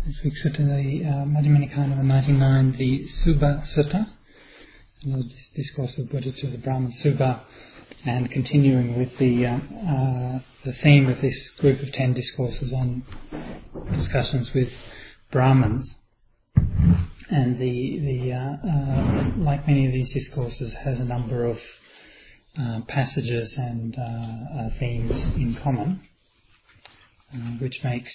This week's sutta, the Majjhima Nikaya number 99, the Subha Sutta, this discourse of Buddha to the Brahman Subha, and continuing with the theme of this group of 10 discourses on discussions with Brahmins. And like many of these discourses, has a number of passages and themes in common, which makes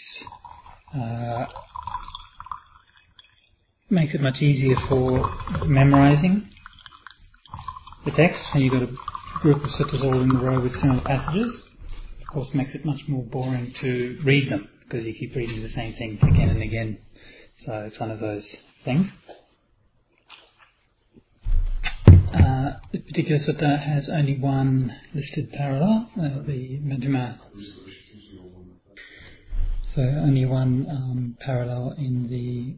it much easier for memorizing the text when you've got a group of suttas all in a row with similar passages. Of course, makes it much more boring to read them because you keep reading the same thing again and again. So it's one of those things. This particular sutta has only one listed parallel, the Majjhima. So only one parallel in the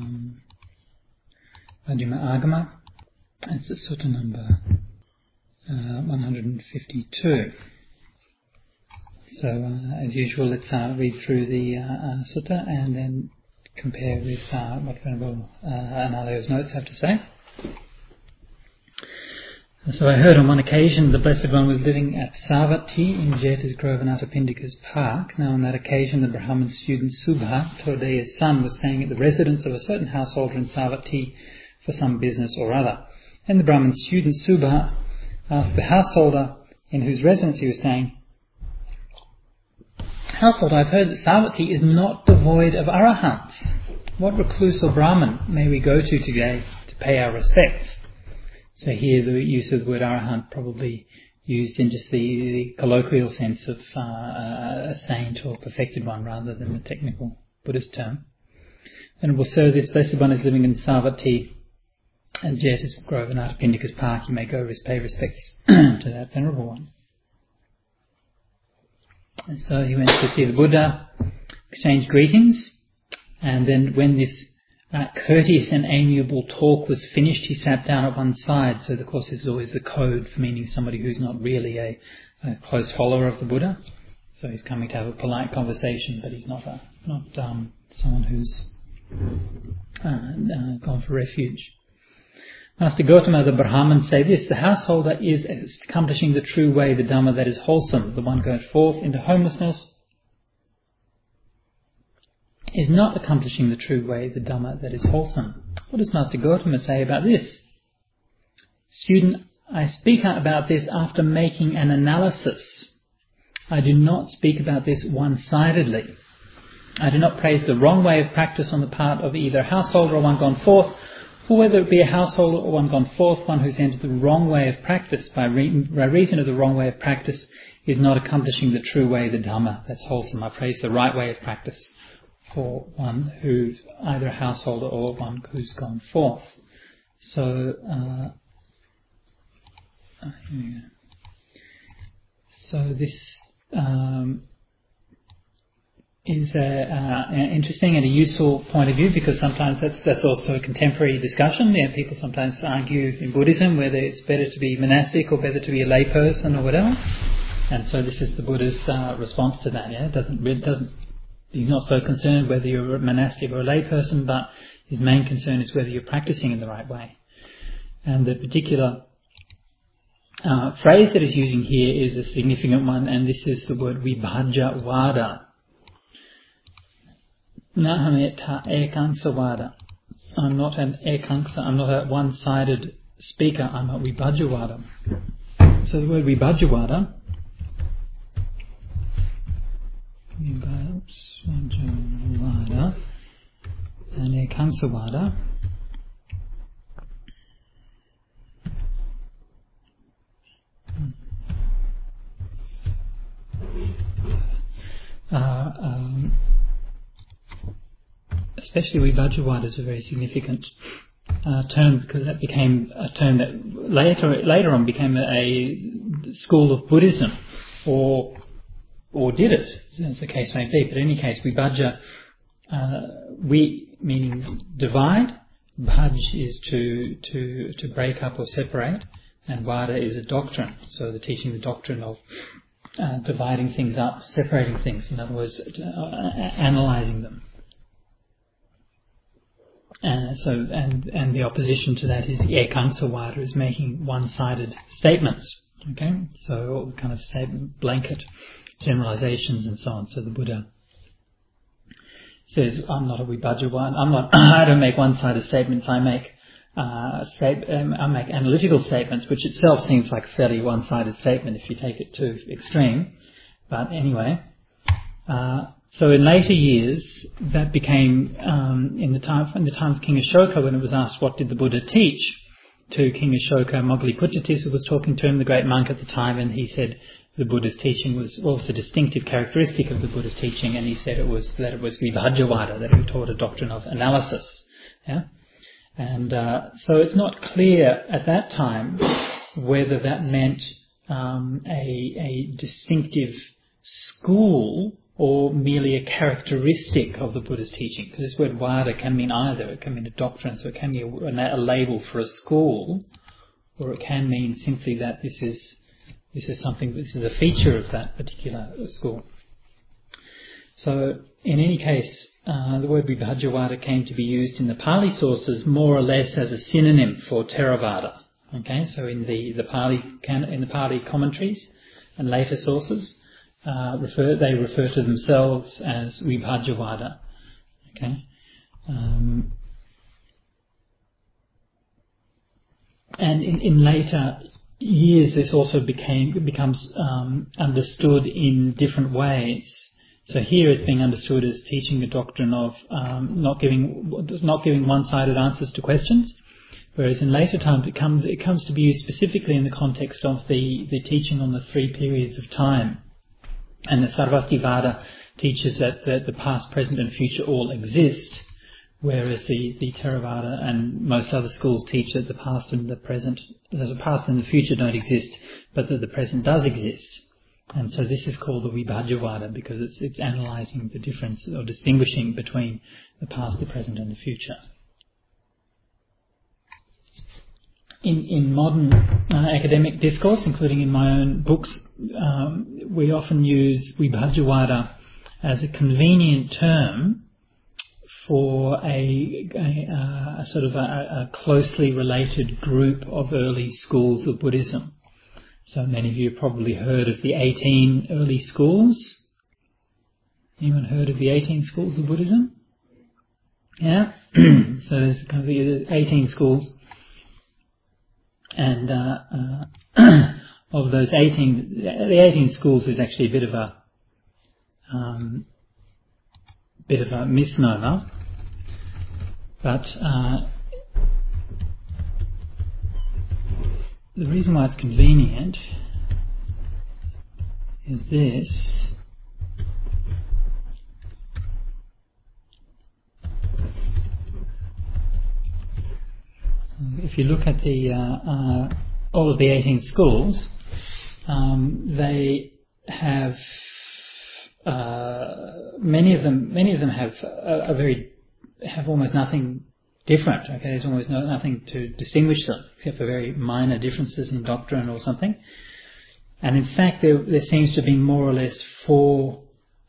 Majjhima Agama. It's sutta number 152. So as usual, let's read through the sutta and then compare with what Venerable Analayo's notes have to say. So I heard on one occasion the Blessed One was living at Savatthi in Jeta's Grove and Atapindika's Park. Now on that occasion the Brahmin student Subha, Todeya's son, was staying at the residence of a certain householder in Savatthi for some business or other. And the Brahmin student Subha asked the householder in whose residence he was staying, "Householder, I've heard that Savatthi is not devoid of arahants. What recluse or Brahmin may we go to today to pay our respects?" So here the use of the word arahant probably used in just the colloquial sense of a saint or perfected one rather than the technical Buddhist term. Venerable Sir, this Blessed One is living in Savatthi and Jeta's Grove and Atapindika's Park. You may go pay respects to that Venerable One. And so he went to see the Buddha, exchanged greetings, and then when this courteous and amiable talk was finished, he sat down at one side. So of course this is always the code for meaning somebody who's not really a close follower of the Buddha. So he's coming to have a polite conversation, but he's not someone who's gone for refuge. Master Gautama, the Brahman, say this: the householder is accomplishing the true way, the Dhamma that is wholesome. The one going forth into homelessness is not accomplishing the true way, the Dhamma that is wholesome. What does Master Gautama say about this? Student, I speak about this after making an analysis. I do not speak about this one-sidedly. I do not praise the wrong way of practice on the part of either a householder or one gone forth, or whether it be a householder or one gone forth, one who's entered the wrong way of practice by reason of the wrong way of practice is not accomplishing the true way, the Dhamma that's wholesome. I praise the right way of practice for one who's either a householder or one who's gone forth. So, this is an interesting and a useful point of view, because sometimes that's also a contemporary discussion. People sometimes argue in Buddhism whether it's better to be monastic or better to be a layperson or whatever. And so this is the Buddha's response to that. He's not so concerned whether you're a monastic or a layperson, but his main concern is whether you're practicing in the right way. And the particular phrase that he's using here is a significant one, and this is the word vibhajya vada. Nahameta ekanksa vada. I'm not an ekanksa, I'm not a one-sided speaker, I'm a vibhajya vada. So the word vibhajya vada and ekanksa especially Vibhajya is a very significant term, because that became a term that later on became a school of Buddhism, or did it, as the case may be. But in any case, Vibhajya, meaning divide. Bhaj is to break up or separate, and Vada is a doctrine. So the teaching the doctrine of dividing things up, separating things. In other words, analysing them. And the opposition to that is the Ekansawada, is making one-sided statements. Okay, so all kind of blanket generalizations and so on. So the Buddha says, "I'm not a Vibhajyavada. I don't make one-sided statements. I make analytical statements," which itself seems like a fairly one-sided statement if you take it to extreme. But anyway, so in later years, that became in the time of King Ashoka, when it was asked what did the Buddha teach to King Ashoka, Moggaliputtatissa was talking to him, the great monk at the time, and he said the Buddha's teaching was the distinctive characteristic of the Buddha's teaching, and he said that it was Vibhajyavada, that he taught a doctrine of analysis. Yeah. And so it's not clear at that time whether that meant a distinctive school or merely a characteristic of the Buddha's teaching. Because this word vada can mean either. It can mean a doctrine, so it can be a label for a school, or it can mean simply that this is a feature of that particular school. So in any case, the word Vibhajyavada came to be used in the Pali sources more or less as a synonym for Theravada. Okay, so in the Pali commentaries and later sources, they refer to themselves as Vibhajyavada. Okay, and in later years, this also becomes understood in different ways. So here it's being understood as teaching the doctrine of not giving one-sided answers to questions, whereas in later times it comes to be used specifically in the context of the teaching on the three periods of time. And the Sarvastivada teaches that the past, present and future all exist, whereas the Theravada and most other schools teach that the past and the future don't exist, but that the present does exist. And so this is called the Vibhajyavada because it's analysing the difference or distinguishing between the past, the present and the future. In modern academic discourse, including in my own books, we often use Vibhajyavada as a convenient term for a sort of a closely related group of early schools of Buddhism. So many of you have probably heard of the 18 early schools. Anyone heard of the 18 schools of Buddhism? Yeah? So there's kind of the 18 schools. And of those 18, the 18 schools is actually a bit of a misnomer. But the reason why it's convenient is this. If you look at the all of the 18 schools, they have many of them have almost nothing different. Okay, there's almost nothing to distinguish them except for very minor differences in doctrine or something. And in fact, there seems to be more or less four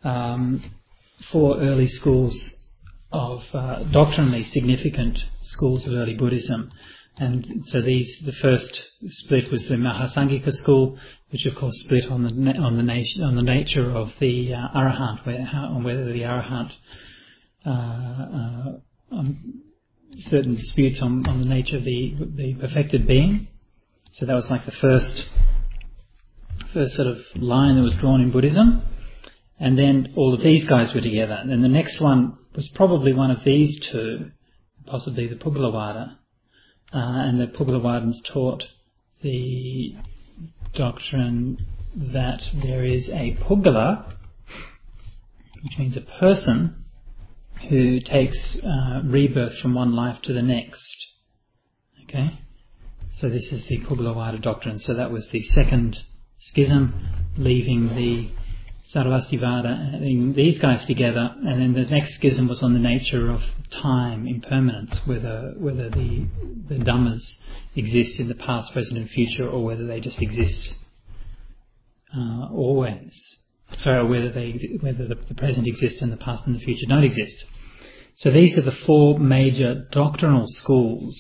early schools of doctrinally significant schools of early Buddhism. And so the first split was the Mahasanghika school, which of course split on the nature of the Arahant, on whether the Arahant certain disputes on the nature of the perfected being. So that was like the first sort of line that was drawn in Buddhism. And then all of these guys were together. And then the next one was probably one of these two, possibly the Puggalavada. And the Puggalavadins taught the doctrine that there is a Puggala, which means a person who takes rebirth from one life to the next. Okay? So this is the Puggalavada doctrine. So that was the second schism, leaving the Sarvastivada and these guys together, and then the next schism was on the nature of time, impermanence, whether the Dhammas exist in the past, present and future, or whether they just exist always. So whether the present exists and the past and the future don't exist. So these are the four major doctrinal schools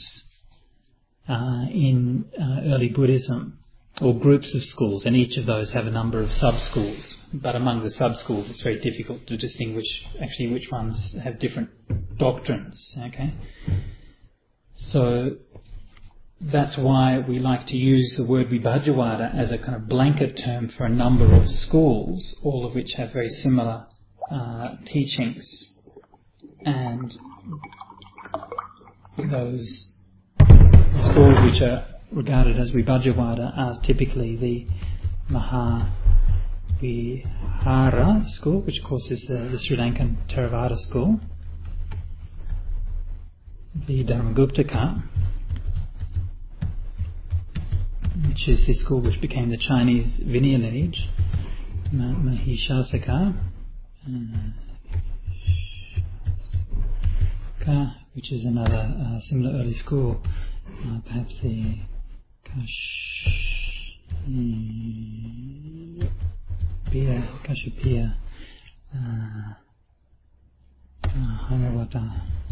in early Buddhism, or groups of schools, and each of those have a number of sub-schools. But among the sub-schools, it's very difficult to distinguish actually which ones have different doctrines. Okay, so that's why we like to use the word Vibhajyavada as a kind of blanket term for a number of schools, all of which have very similar teachings. And those schools which are regarded as Vibhajyavada are typically the Mahavihara school, which of course is the Sri Lankan Theravada school, the Dharmaguptaka, which is the school which became the Chinese Vinaya lineage, Mahishasaka, which is another similar early school, perhaps the Kashapia, Haravata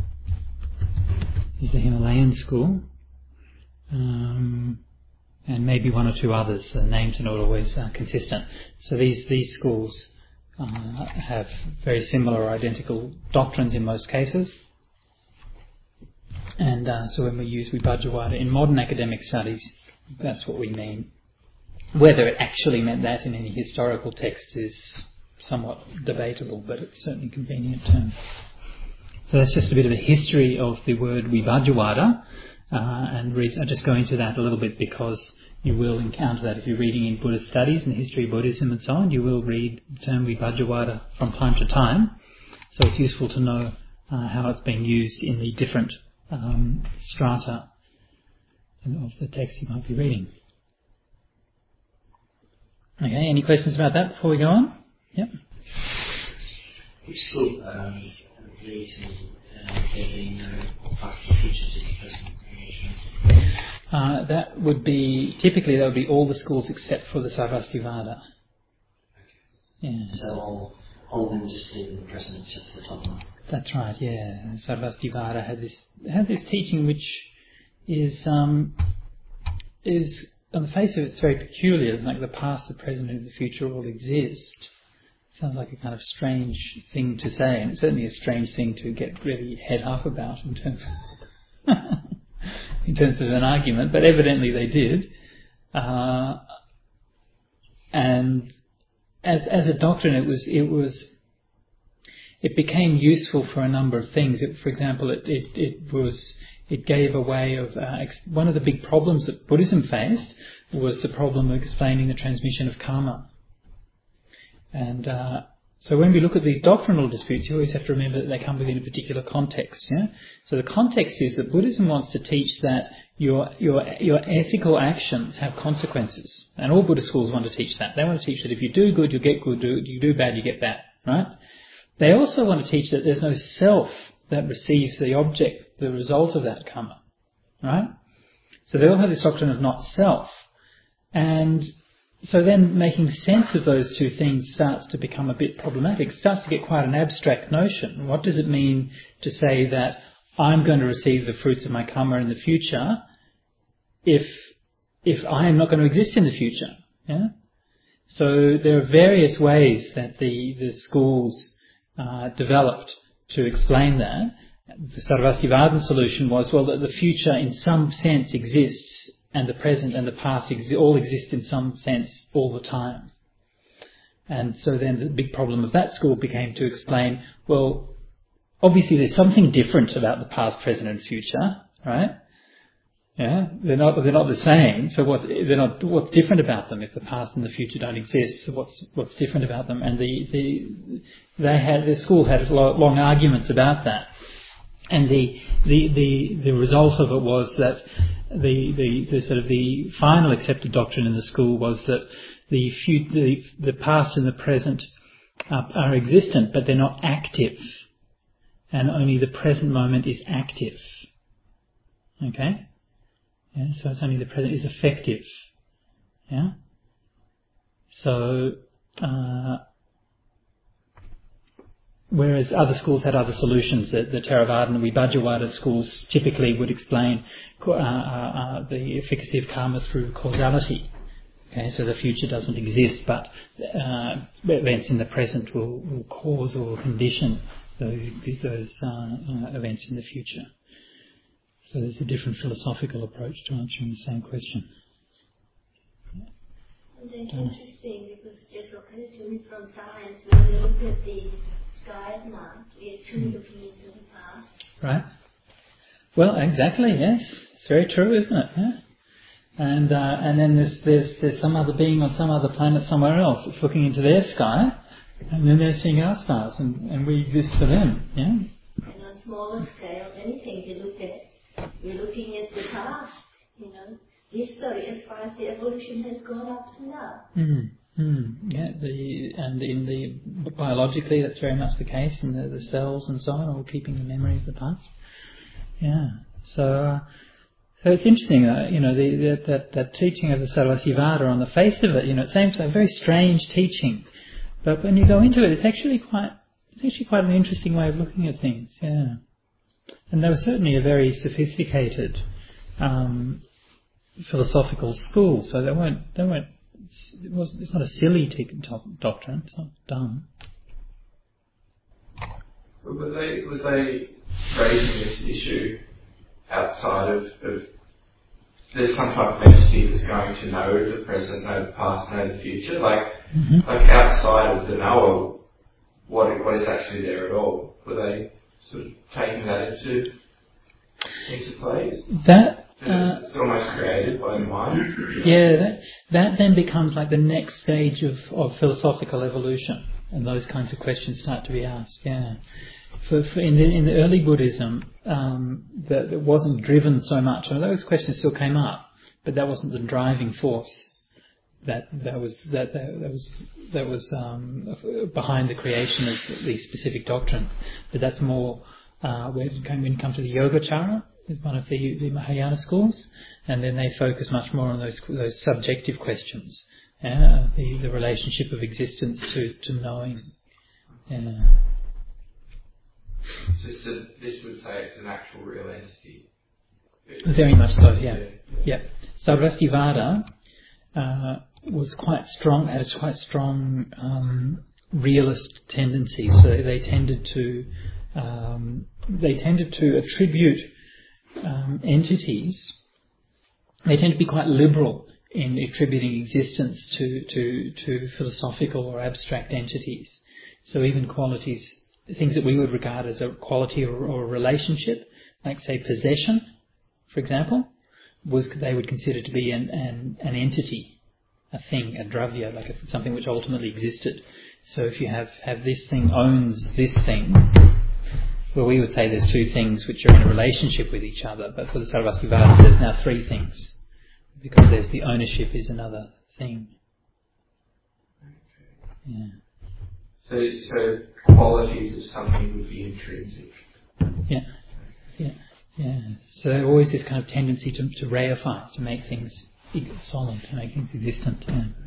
is the Himalayan school, and maybe one or two others. The names are not always consistent. So these schools have very similar or identical doctrines in most cases. And so when we use Vibhajyavada in modern academic studies, that's what we mean. Whether it actually meant that in any historical text is somewhat debatable, but it's certainly a convenient term. So that's just a bit of a history of the word Vibhajyavada, and I'll just go into that a little bit because you will encounter that if you're reading in Buddhist studies and the history of Buddhism and so on. You will read the term Vibhajyavada from time to time, so it's useful to know how it's being used in the different strata of the text you might be reading. Okay, any questions about that before we go on? Yep. Which school believes in there being no past or future, just the present arrangement? That would be all the schools except for the Sarvastivada. Okay. Yeah. So all of them just believe in the present except for the top one. That's right, yeah. Sarvastivada had this teaching which is on the face of it, it's very peculiar, like the past, the present and the future all exist. Sounds like a kind of strange thing to say, and it's certainly a strange thing to get really head up about in terms of an argument, but evidently they did. And as a doctrine it became useful for a number of things. For example, it gave a way of one of the big problems that Buddhism faced was the problem of explaining the transmission of karma. And so when we look at these doctrinal disputes, you always have to remember that they come within a particular context. Yeah. So the context is that Buddhism wants to teach that your ethical actions have consequences, and all Buddhist schools want to teach that. They want to teach that if you do good, you get good. You do bad, you get bad. Right. They also want to teach that there's no self that receives the object, the result of that karma, right? So they all have this doctrine of not self. And so then making sense of those two things starts to become a bit problematic. It starts to get quite an abstract notion. What does it mean to say that I'm going to receive the fruits of my karma in the future if I am not going to exist in the future? Yeah? So there are various ways that the schools developed to explain that. The Sarvastivadin solution was, well, that the future in some sense exists and the present and the past all exist in some sense all the time. And so then the big problem of that school became to explain, well, obviously there's something different about the past, present and future, right? Yeah, they're not the same. So what's different about them if the past and the future don't exist? So what's different about them? And the school had long arguments about that. And the result of it was that the sort of the final accepted doctrine in the school was that the past and the present are existent, but they're not active, and only the present moment is active. Okay. Yeah, so it's only the present is effective. Yeah. So whereas other schools had other solutions. The Theravada and the Vibhajyavada schools typically would explain the efficacy of karma through causality. Okay, so the future doesn't exist, but events in the present will cause or condition those events in the future. So there's a different philosophical approach to answering the same question. And it's interesting because it just occurred to me from science, when we look at the sky at night, we are truly looking into the past. Right. Well, exactly, yes. It's very true, isn't it? Yeah? And then there's some other being on some other planet somewhere else that's looking into their sky, and then they're seeing our stars, and we exist for them. Yeah. And on smaller scale, anything you look at, you're looking at the past. History as far as the evolution has gone up to now. Yeah. And in the biologically, that's very much the case. In the cells and so on, all keeping the memory of the past. Yeah. So it's interesting, that teaching of the Sarvastivada, on the face of it, it seems a very strange teaching, but when you go into it, it's actually quite an interesting way of looking at things. Yeah, and they were certainly a very sophisticated philosophical school, so it's not a silly doctrine. It's not dumb. Were they raising this issue outside of there's some type of entity that's going to know the present, know the past, know the future, like outside of the knower, what is actually there at all? Were they sort of taking that into play? It's almost created by the mind. Yeah, that then becomes like the next stage of philosophical evolution, and those kinds of questions start to be asked. Yeah. In the early Buddhism, that wasn't driven so much. And those questions still came up, but that wasn't the driving force. That was behind the creation of these specific doctrines. But that's more when you come to the Yogacara, is one of the Mahayana schools, and then they focus much more on those subjective questions, the relationship of existence to knowing. So this would say it's an actual real entity. Very much so, yeah. Sarvastivada was quite strong, had quite strong realist tendencies. So they tended to attribute entities. They tend to be quite liberal in attributing existence to philosophical or abstract entities. So even qualities, things that we would regard as a quality or a relationship, like say possession, for example, they would consider to be an entity, a thing, a dravya, like something which ultimately existed. So if you have this thing owns this thing, well, we would say there's two things which are in a relationship with each other, but for the Sarvastivada there's now three things, because there's the ownership is another thing. Yeah. So qualities of something would be intrinsic. Yeah. So there's always this kind of tendency to reify, to make things solid, to make things existent.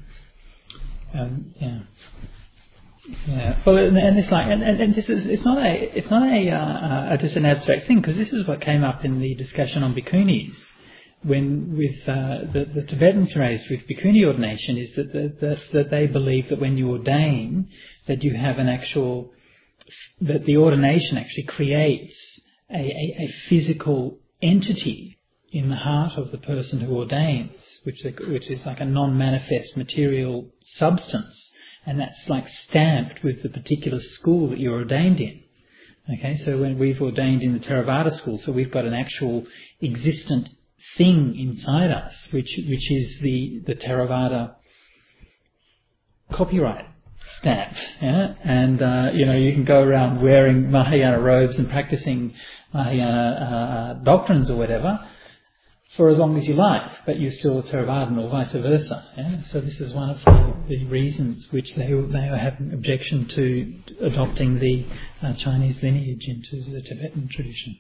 Well, and it's like, and this is it's not just an abstract thing, because this is what came up in the discussion on bhikkhunis. When with the Tibetans raised with bhikkhuni ordination is that they believe that when you ordain, that you have that the ordination actually creates a physical entity in the heart of the person who ordains, which is like a non-manifest material substance, and that's like stamped with the particular school that you're ordained in. Okay, so when we've ordained in the Theravada school, so we've got an actual existent thing inside us, which is the Theravada copyright stamp, and you can go around wearing Mahayana robes and practicing Mahayana doctrines or whatever for as long as you like, but you're still a Theravadan or vice versa. So this is one of the reasons which they have an objection to adopting the Chinese lineage into the Tibetan tradition.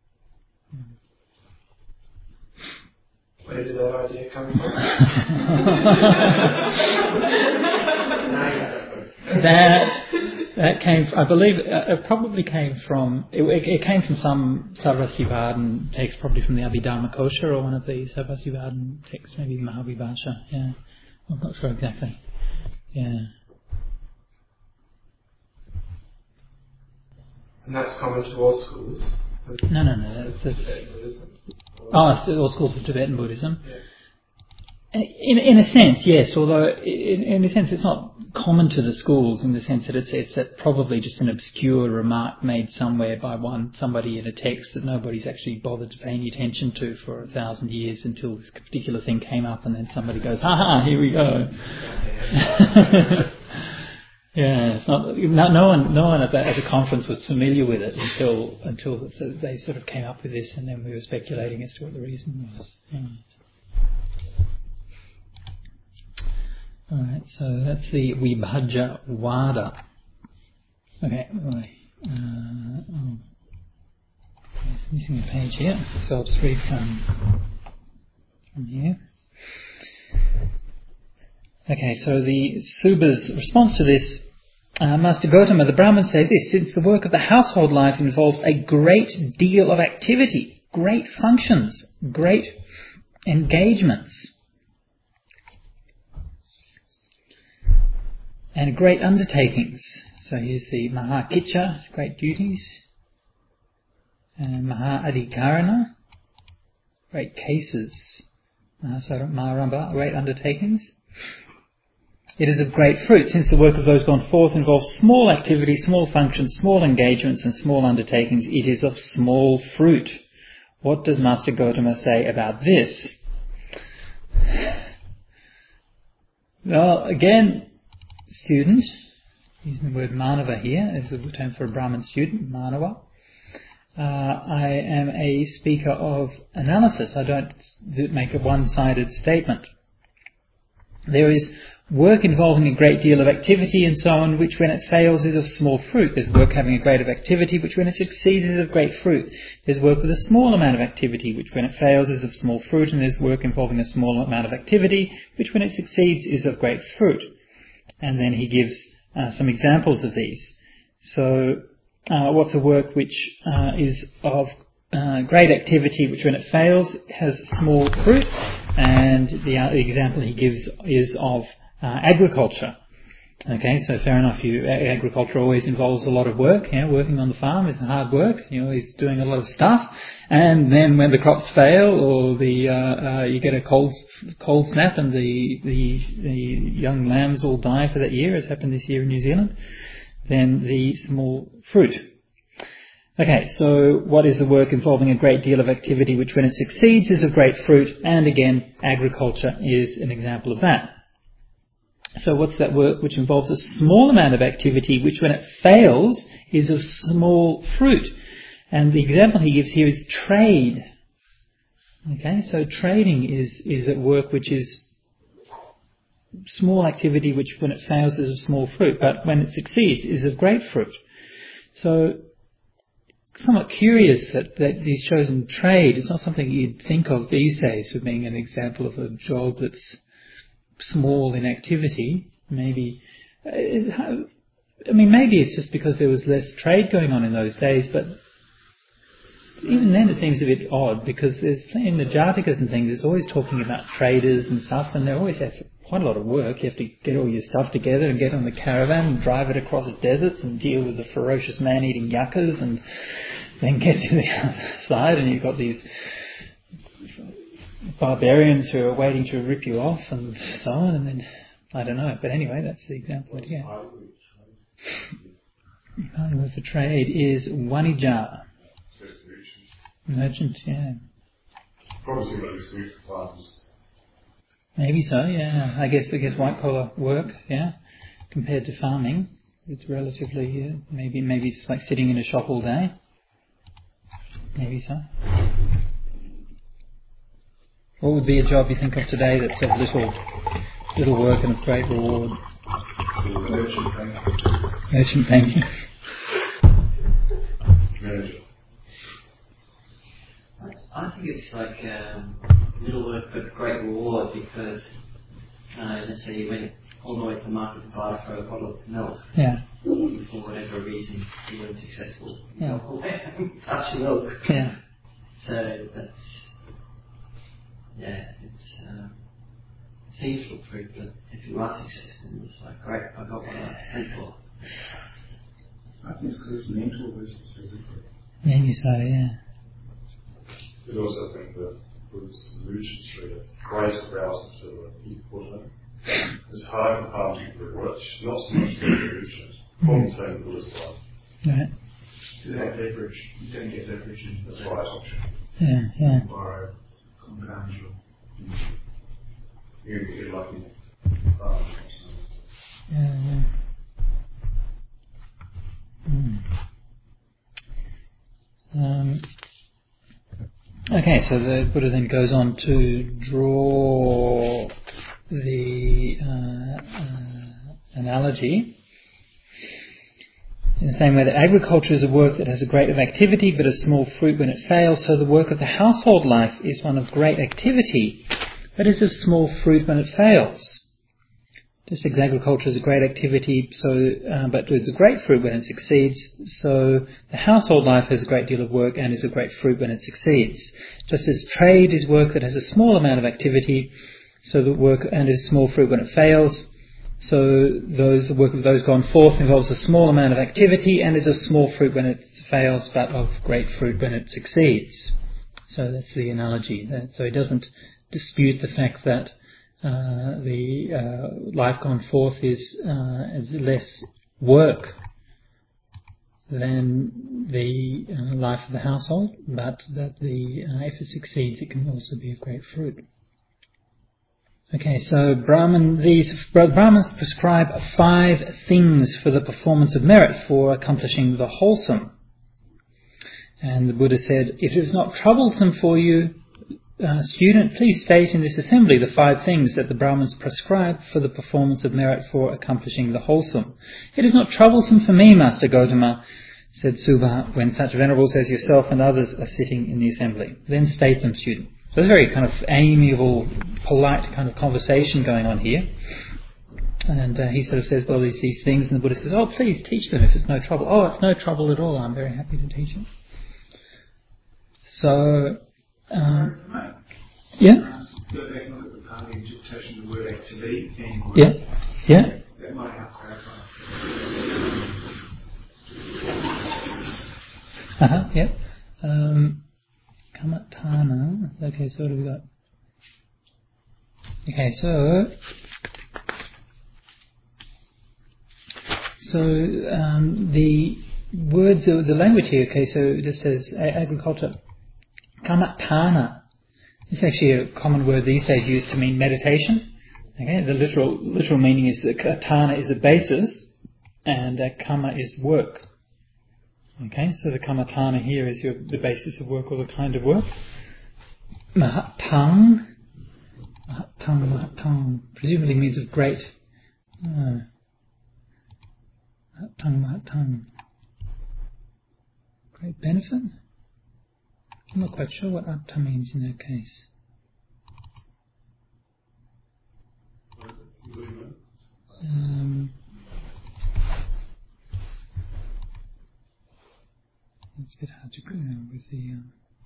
Where did that idea come from? That came, I believe, it probably came from, it came from some Sarvasivadan text, probably from the Abhidharmakosha or one of the Sarvasivadan texts, maybe Mahavibhasha, yeah. I'm not sure exactly. Yeah. And that's common to all schools? No. That's all schools of Tibetan Buddhism. Yeah. In a sense, yes, although in a sense it's not common to the schools in the sense that it's probably just an obscure remark made somewhere by somebody in a text that nobody's actually bothered to pay any attention to for 1,000 years until this particular thing came up and then somebody goes, ha, here we go. Yeah, it's not. No one at the conference was familiar with it until they sort of came up with this, and then we were speculating as to what the reason was. Yeah. All right, so that's the Vibhajya Vada. Okay, it's missing a page here, so I'll just read from here. Okay, so the Suba's response to this, Master Gautama, the Brahmin says this: since the work of the household life involves a great deal of activity, great functions, great engagements, and great undertakings. So here's the Mahakicca, great duties, and Mahadhikarana, great cases, Maharamba, great undertakings. It is of great fruit, since the work of those gone forth involves small activity, small functions, small engagements, and small undertakings. It is of small fruit. What does Master Gautama say about this? Well, again, student, using the word manava here as a term for a Brahmin student, manava. I am a speaker of analysis. I don't make a one-sided statement. There is work involving a great deal of activity and so on, which when it fails is of small fruit. There's work having a great of activity, which when it succeeds is of great fruit. There's work with a small amount of activity, which when it fails is of small fruit. And there's work involving a small amount of activity, which when it succeeds is of great fruit. And then he gives some examples of these. So, what's a work which is of great activity, which when it fails has small fruit? And the example he gives is of agriculture. Okay, so fair enough. Agriculture always involves a lot of work. Working on the farm is hard work. He's doing a lot of stuff. And then when the crops fail, or you get a cold snap, and the young lambs all die for that year, as happened this year in New Zealand, then the small fruit. Okay, so what is the work involving a great deal of activity, which when it succeeds is of great fruit? And again, agriculture is an example of that. So what's that work which involves a small amount of activity, which when it fails is of small fruit? And the example he gives here is trade. Okay, so trading is a work which is small activity, which when it fails is of small fruit, but when it succeeds is of great fruit. So somewhat curious that he's chosen trade. It's not something you'd think of these days as being an example of a job that's small in activity. Maybe it's just because there was less trade going on in those days, but even then it seems a bit odd, because there's in the Jatakas and things, there's always talking about traders and stuff, and they always have quite a lot of work. You have to get all your stuff together and get on the caravan and drive it across deserts and deal with the ferocious man-eating yuccas, and then get to the other side, and you've got these barbarians who are waiting to rip you off and so on, and then, I don't know, but anyway, that's the example again. The word for trade is wanija. Merchant, yeah. Probably similar to sweet farms. Maybe so, yeah. I guess white collar work, yeah, compared to farming, it's relatively maybe it's like sitting in a shop all day. Maybe so. What would be a job you think of today that's of little work and of great reward? Merchant banking. Manager. I think it's like little work but great reward, because let's say you went all the way to the market to buy for a bottle of milk. Yeah. for whatever reason you weren't successful. Yeah. That's your own. Yeah. So that's, it seems to look fruit, but if you are successful, it's like, great, I got what I went for. I think it's because it's mental versus physical. Maybe so, yeah. I also think that with illusions through the greater arousal to the equal, it's hard to find people who are rich, not so much the illusions, from saying the Buddhist life. Right. To have leverage, you don't get leverage in the right option. Yeah. Borrow, compound you get lucky. Yeah. Okay, so the Buddha then goes on to draw the analogy in the same way that agriculture is a work that has a great of activity but a small fruit when it fails, so the work of the household life is one of great activity but is of small fruit when it fails. Just as agriculture is a great activity, but is a great fruit when it succeeds, so the household life has a great deal of work and is a great fruit when it succeeds. Just as trade is work that has a small amount of activity, so the work and is small fruit when it fails, so the work of those gone forth involves a small amount of activity and is of small fruit when it fails, but of great fruit when it succeeds. So that's the analogy. So he doesn't dispute the fact that the life gone forth is less work than the life of the household, but that if it succeeds, it can also be of great fruit. Okay, so Brahmins prescribe 5 things for the performance of merit for accomplishing the wholesome. And the Buddha said, if it is not troublesome for you, student, please state in this assembly the 5 things that the Brahmins prescribe for the performance of merit for accomplishing the wholesome. It is not troublesome for me, Master Gotama, said Subha, when such venerables as yourself and others are sitting in the assembly. Then state them, student. So it's a very kind of amiable, polite kind of conversation going on here. And he sort of says, well, these things, and the Buddha says, oh, please teach them if it's no trouble. Oh, it's no trouble at all. I'm very happy to teach it. So, yeah? Go back and look at the part of the interpretation of the word activity. Yeah? That might help clarify. Yeah. Kamatana. Okay, so what have we got? Okay, so the words, the language here, okay, so it just says agriculture. Kamatana. It's actually a common word these days used to mean meditation. Okay, the literal meaning is that katana is a basis and kama is work. Okay, so the kamatana here is the basis of work or the kind of work. Mahatang presumably means of great. Mahatang. Great benefit? I'm not quite sure what atta means in that case. It's a bit hard to with the.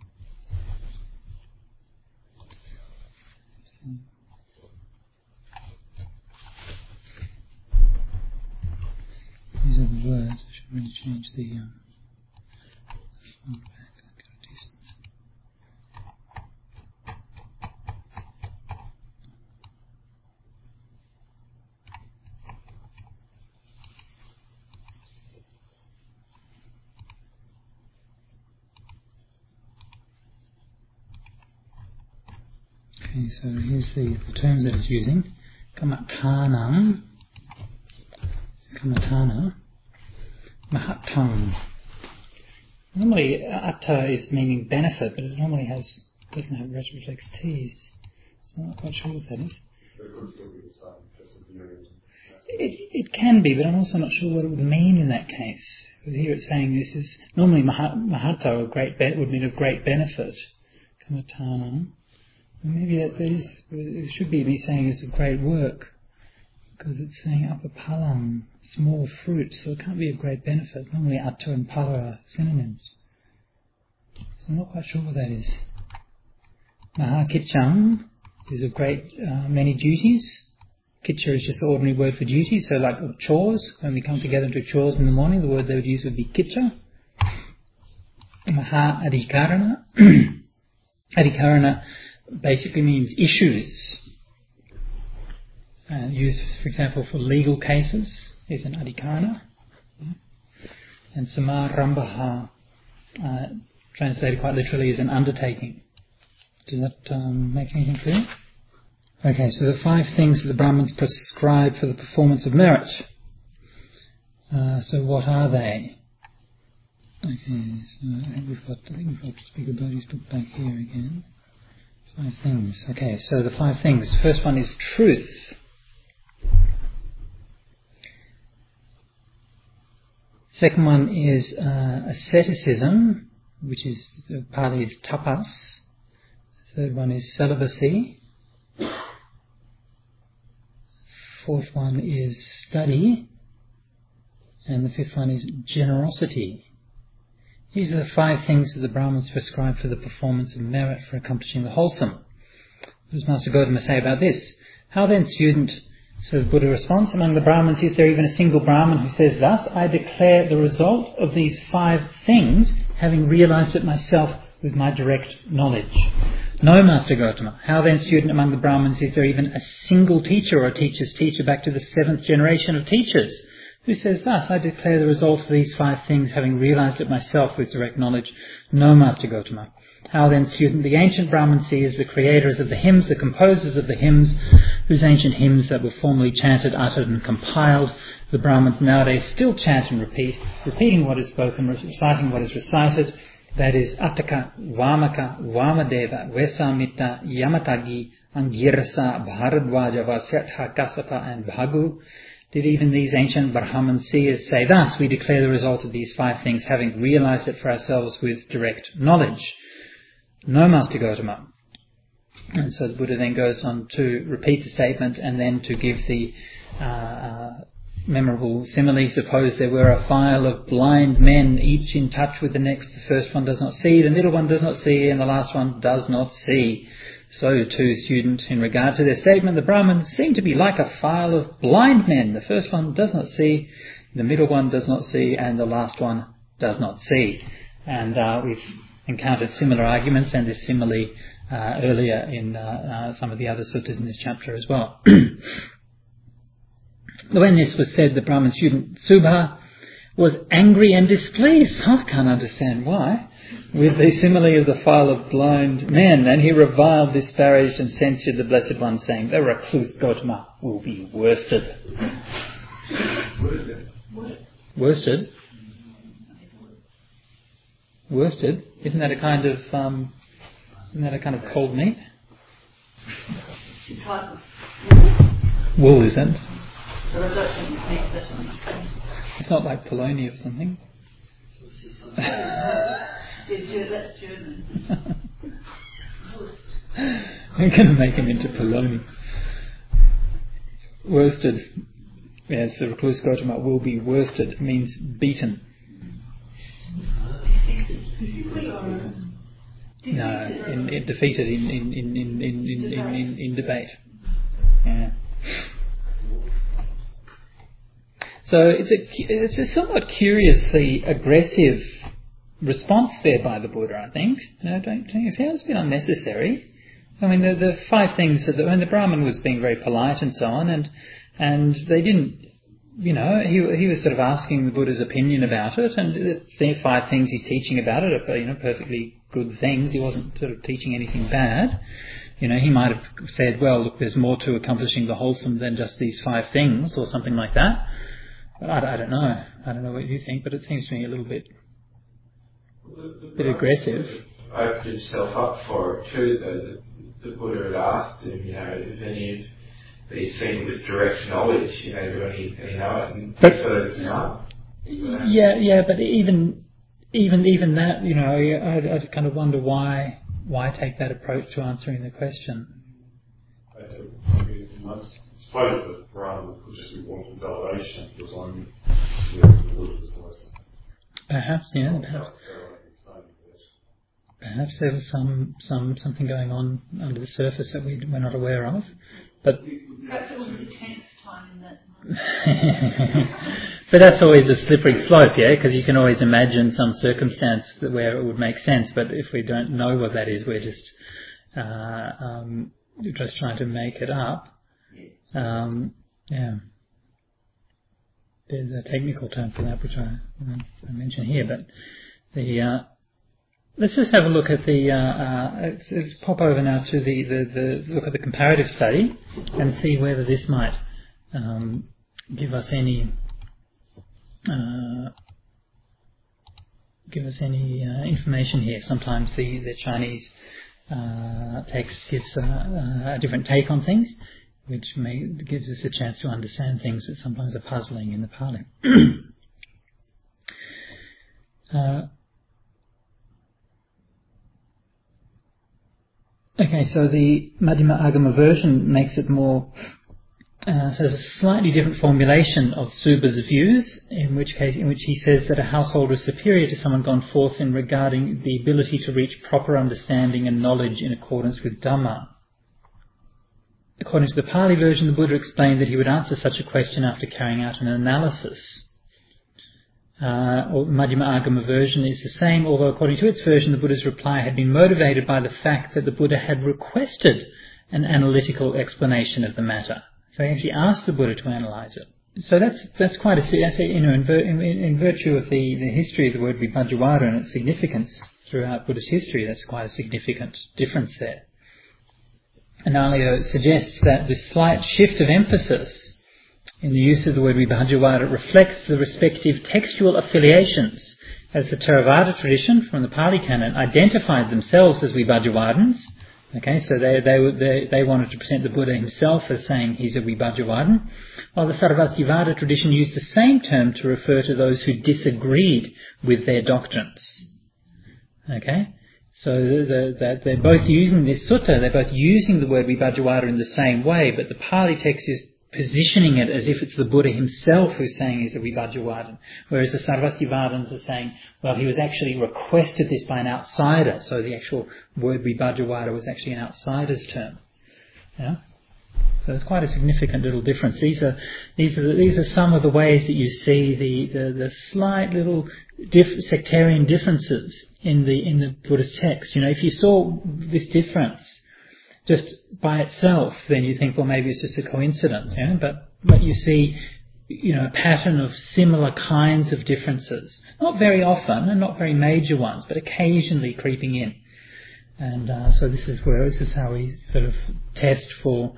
These are the words. I should really change the. Back. I've got a decent. Okay, so here's the terms that it's using. Kamatana, Mahatang. Normally, atta is meaning benefit, but it normally doesn't have retroflex T's. So I'm not quite sure what that is. It can be, but I'm also not sure what it would mean in that case. Because here it's saying this is normally mahata, would mean of great benefit. Kamatana. Maybe that is, it should be me saying it's of great work. because it's saying apapalam, small fruit, so it can't be of great benefit. Normally atta and pala are synonyms. So I'm not quite sure what that is. Mahakitcham is of great many duties. Kitcha is just the ordinary word for duty, so like chores, when we come together and do chores in the morning, the word they would use would be kitcha. Maha adhikarana. Adhikarana basically means issues. Used, for example, for legal cases is an adhikarana. And samarambaha, translated quite literally, is an undertaking. Does that make anything clear? Okay, so the 5 things that the Brahmins prescribe for the performance of merit. So what are they? Okay, so I think we've got to speak about his book back here again. 5 things. Okay, so the 5 things. First one is truth. Second one is asceticism, which is, the Pali is tapas. Third one is celibacy. Fourth one is study. And the 5th one is generosity. These are the 5 things that the Brahmins prescribe for the performance of merit for accomplishing the wholesome. What does Master Gotama say about this? How then, student, so the Buddha responds, among the Brahmins, is there even a single Brahmin who says thus, I declare the result of these 5 things, having realized it myself with my direct knowledge? No, Master Gotama. How then, student, among the Brahmins, is there even a single teacher or a teacher's teacher back to the 7th generation of teachers who says thus, I declare the result of these 5 things, having realized it myself with direct knowledge? No, Master Gotama. How then, student, the ancient Brahmins see as the creators of the hymns, the composers of the hymns, whose ancient hymns that were formerly chanted, uttered and compiled, the Brahmins nowadays still chant and repeat, repeating what is spoken, reciting what is recited, that is, Attaka, Vamaka, Vamadeva, Vesamita, Yamatagi, Angirasa, Bharadwaja, Vasyatha, Kasata and Bhagu. Did even these ancient Brahman seers say thus, we declare the result of these 5 things, having realized it for ourselves with direct knowledge? No, Master Gotama. And so the Buddha then goes on to repeat the statement and then to give the memorable simile. Suppose there were a file of blind men, each in touch with the next. The first one does not see, the middle one does not see, and the last one does not see. So too, student, in regard to their statement, the Brahmins seem to be like a file of blind men. The first one does not see, the middle one does not see, and the last one does not see. And we've encountered similar arguments and this simile earlier in some of the other suttas in this chapter as well. When this was said, the Brahmin student Subha was angry and displeased. I can't understand why. With the simile of the file of blind men, and he reviled, disparaged and censured the Blessed One, saying, the recluse Gotama will be worsted. What is it? Worsted? Worsted? Isn't that a kind of cold meat? Wool, isn't it? It's not like polony or something. That's German. I'm going to make him into polony. Worsted. Yes, the recluse Gotama will be worsted. It means beaten. No, defeated in debate. Yeah. So it's a somewhat curiously aggressive response there by the Buddha, I think. Don't you feel it's a bit unnecessary? I mean, the 5 things that when the Brahmin was being very polite and so on, and they didn't, he was sort of asking the Buddha's opinion about it, and the 5 things he's teaching about it are, perfectly good things. He wasn't sort of teaching anything bad. He might have said, well, look, there's more to accomplishing the wholesome than just these 5 things, or something like that. But I don't know. I don't know what you think, but it seems to me a little bit aggressive. Opened himself up for it too. The Buddha had asked him, if any of these things with direct knowledge, do any know it? And he sort of no. Yeah, but even that, I kind of wonder why take that approach to answering the question. In most suppose that Brahma could just be wanting validation for his own Buddha's lesson. Perhaps, yeah. Perhaps there was something going on under the surface that we're not aware of. But perhaps it was the 10th time in that month. But that's always a slippery slope, yeah, because you can always imagine some circumstance where it would make sense, but if we don't know what that is, we're just trying to make it up. Yeah. There's a technical term for that, which I mention here, but let's just have a look at let's pop over now to the look at the comparative study and see whether this might give us any information here. Sometimes the Chinese text gives a different take on things, which gives us a chance to understand things that sometimes are puzzling in the Pali. Okay, so the Madhyama Agama version makes it more, so there's a slightly different formulation of Suba's views, in which he says that a householder is superior to someone gone forth in regarding the ability to reach proper understanding and knowledge in accordance with Dhamma. According to the Pali version, the Buddha explained that he would answer such a question after carrying out an analysis. Or Madhyama Agama version is the same, although according to its version, the Buddha's reply had been motivated by the fact that the Buddha had requested an analytical explanation of the matter. So he actually asked the Buddha to analyze it. So that's quite in virtue of the history of the word Vibhajyavada and its significance throughout Buddhist history, that's quite a significant difference there. Analayo suggests that this slight shift of emphasis in the use of the word Vibhajyavada reflects the respective textual affiliations, as the Theravada tradition from the Pali Canon identified themselves as Vibhajyavadins. Okay, so they wanted to present the Buddha himself as saying he's a Vibhajyavadan, while the Sarvastivada tradition used the same term to refer to those who disagreed with their doctrines. Okay, so they're both using this sutta, they're both using the word Vibhajyavada in the same way, but the Pali text is positioning it as if it's the Buddha himself who's saying he's a Vibhajyavadan, whereas the Sarvastivadins are saying, well, he was actually requested this by an outsider, so the actual word Vibhajyavada was actually an outsider's term. Yeah? So there's quite a significant little difference. These are some of the ways that you see the slight little sectarian differences in the Buddhist text. You know, if you saw this difference just by itself, then you think, well, maybe it's just a coincidence, you know? But you see, you know, a pattern of similar kinds of differences. Not very often, and not very major ones, but occasionally creeping in. And so this is how we sort of test for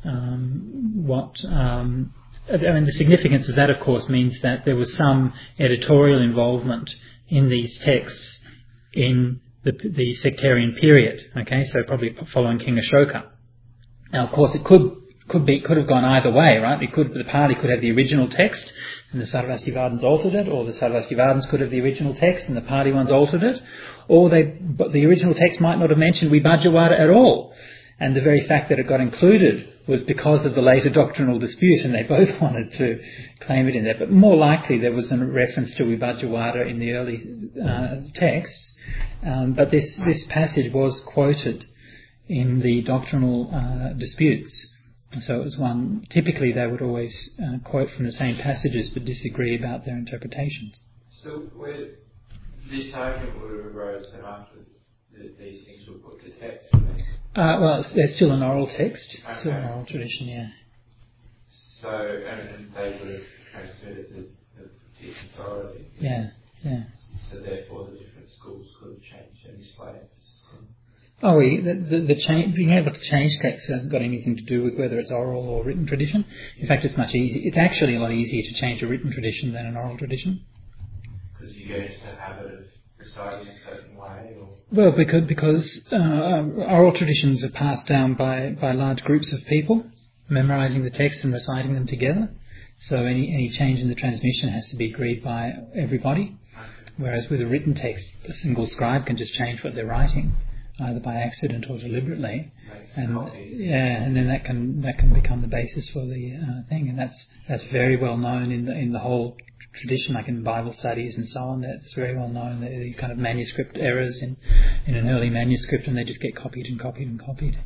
the significance of that, of course, means that there was some editorial involvement in these texts in the sectarian period. Okay, so probably following King Ashoka. Now, of course, it could have gone either way, right? The Pali could have the original text and the Sarvastivadins altered it, or the Sarvastivadins could have the original text and the Pali ones altered it, but the original text might not have mentioned Vibhajyavada at all. And the very fact that it got included was because of the later doctrinal dispute, and they both wanted to claim it in there. But more likely there was a reference to Vibhajyavada in the early texts, but this passage was quoted in the doctrinal disputes. So it was one, typically they would always quote from the same passages but disagree about their interpretations. So where this argument would have arisen after these things were put to text? Well, there's still an oral text, okay. Still an oral tradition, yeah. So, and they would have transmitted the teaching authority. Yeah. So therefore the different schools could have changed any slight emphasis. Oh, being able to change text hasn't got anything to do with whether it's oral or written tradition. In fact, it's much easier. It's actually a lot easier to change a written tradition than an oral tradition. Because you get into the habit of reciting a certain way, or? Well, because oral traditions are passed down by large groups of people, memorising the text and reciting them together. So any change in the transmission has to be agreed by everybody. Whereas with a written text, a single scribe can just change what they're writing. either by accident or deliberately, and then that can become the basis for the thing, and that's very well known in the whole tradition, like in Bible studies and so on. That's very well known. The kind of manuscript errors in an early manuscript, and they just get copied and copied and copied.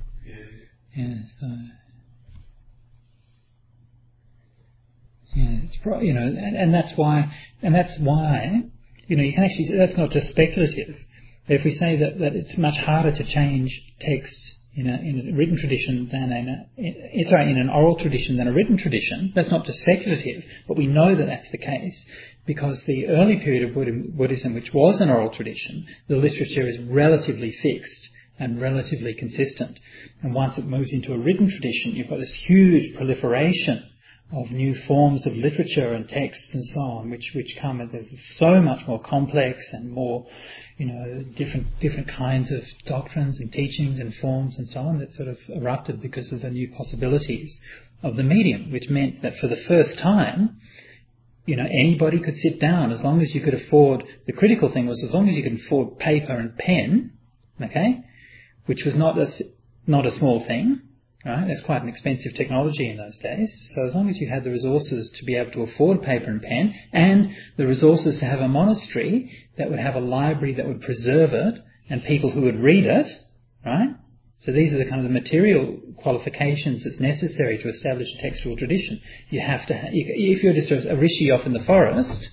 And that's why you can actually, that's not just speculative. If we say that it's much harder to change texts in a written tradition than in an oral tradition than a written tradition, that's not just speculative, but we know that that's the case because the early period of Buddhism, which was an oral tradition, the literature is relatively fixed and relatively consistent. And once it moves into a written tradition, you've got this huge proliferation of new forms of literature and texts and so on, which come as so much more complex and more, different kinds of doctrines and teachings and forms and so on that sort of erupted because of the new possibilities of the medium, which meant that for the first time, anybody could sit down as long as you could afford. The critical thing was as long as you could afford paper and pen, okay, which was not a small thing. Right? That's quite an expensive technology in those days. So as long as you had the resources to be able to afford paper and pen, and the resources to have a monastery that would have a library that would preserve it, and people who would read it, right? So these are the kind of the material qualifications that's necessary to establish a textual tradition. You have to, if you're just a rishi off in the forest,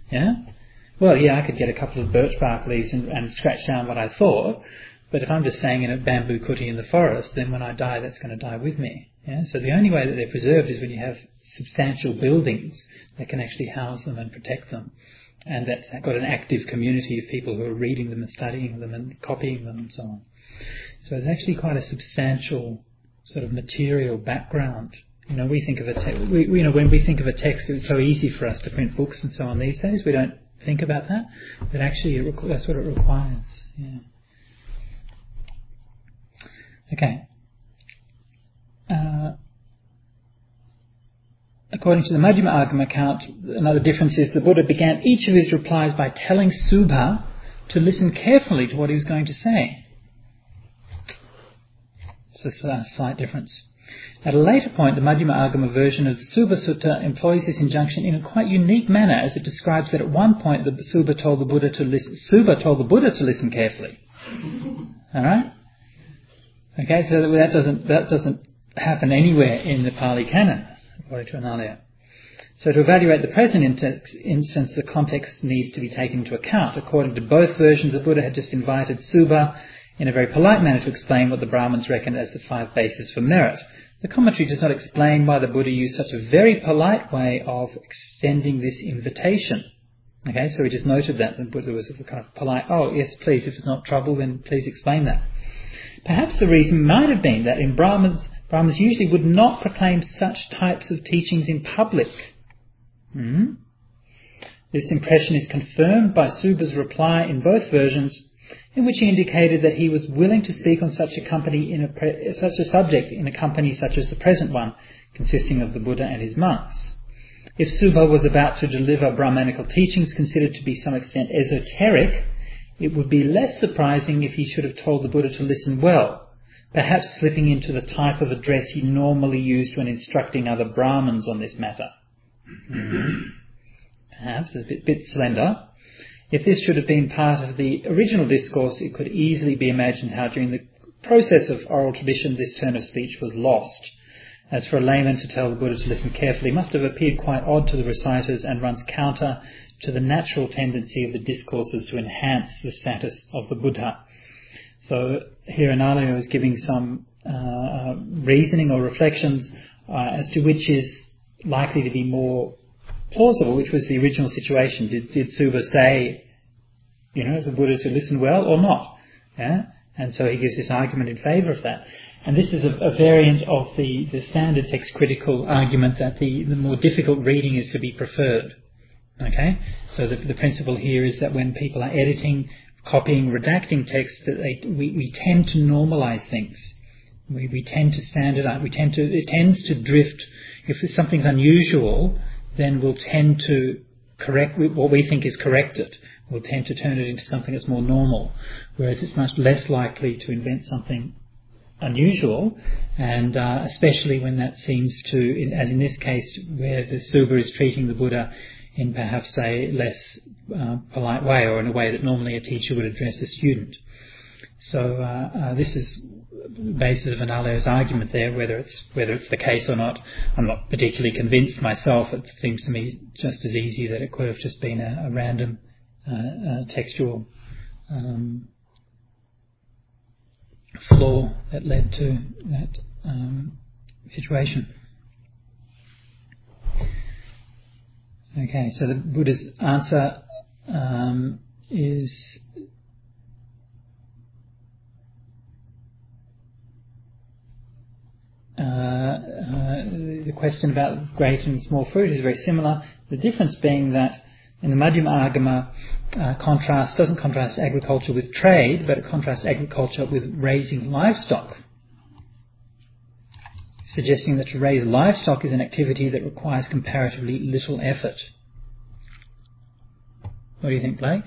I could get a couple of birch bark leaves and scratch down what I thought. But if I'm just staying in a bamboo kuti in the forest, then when I die, that's going to die with me. Yeah? So the only way that they're preserved is when you have substantial buildings that can actually house them and protect them. And that's got an active community of people who are reading them and studying them and copying them and so on. So it's actually quite a substantial sort of material background. We think of when we think of a text, it's so easy for us to print books and so on these days. We don't think about that. But actually, that's what it requires. Yeah. Okay. According to the Majjhima Agama account, another difference is the Buddha began each of his replies by telling Subha to listen carefully to what he was going to say. So it's a slight difference. At a later point, the Majjhima Agama version of the Subha Sutta employs this injunction in a quite unique manner, as it describes that at one point Subha told the Buddha to listen carefully. All right. Okay, so that doesn't happen anywhere in the Pali Canon, according to Analayo. So to evaluate the present instance, the context needs to be taken into account. According to both versions, the Buddha had just invited Subha in a very polite manner to explain what the Brahmins reckoned as the 5 bases for merit. The commentary does not explain why the Buddha used such a very polite way of extending this invitation. Okay, so we just noted that the Buddha was kind of polite. Oh, yes, please, if it's not trouble, then please explain that. Perhaps the reason might have been that in Brahmins usually would not proclaim such types of teachings in public. This impression is confirmed by Subha's reply in both versions, in which he indicated that he was willing to speak on such a subject in a company such as the present one, consisting of the Buddha and his monks. If Subha was about to deliver Brahmanical teachings considered to be to some extent esoteric, it would be less surprising if he should have told the Buddha to listen well, perhaps slipping into the type of address he normally used when instructing other Brahmins on this matter. Perhaps a bit slender. If this should have been part of the original discourse, it could easily be imagined how during the process of oral tradition this turn of speech was lost. As for a layman to tell the Buddha to listen carefully must have appeared quite odd to the reciters and runs counter to the natural tendency of the discourses to enhance the status of the Buddha. So here Analayo is giving some reasoning or reflections as to which is likely to be more plausible, which was the original situation. Did Subha say, the Buddha to listen well or not? Yeah? And so he gives this argument in favour of that. And this is a variant of the standard text critical argument that the more difficult reading is to be preferred. Okay? So the principle here is that when people are editing, copying, redacting text, that we tend to normalise things. We tend to standardise. It tends to drift. If something's unusual, then we'll tend to correct what we think is corrected. will tend to turn it into something that's more normal, whereas it's much less likely to invent something unusual, and especially when that seems to, as in this case, where the Suba is treating the Buddha in perhaps a less polite way, or in a way that normally a teacher would address a student. So this is the basis of Analayo's argument there. Whether it's the case or not, I'm not particularly convinced myself. It seems to me just as easy that it could have just been a random textual flaw that led to that situation. Okay, so the Buddha's answer is the question about great and small fruit is very similar. The difference being that in the Madhyama Agama, doesn't contrast agriculture with trade, but it contrasts agriculture with raising livestock, suggesting that to raise livestock is an activity that requires comparatively little effort. What do you think, Blake?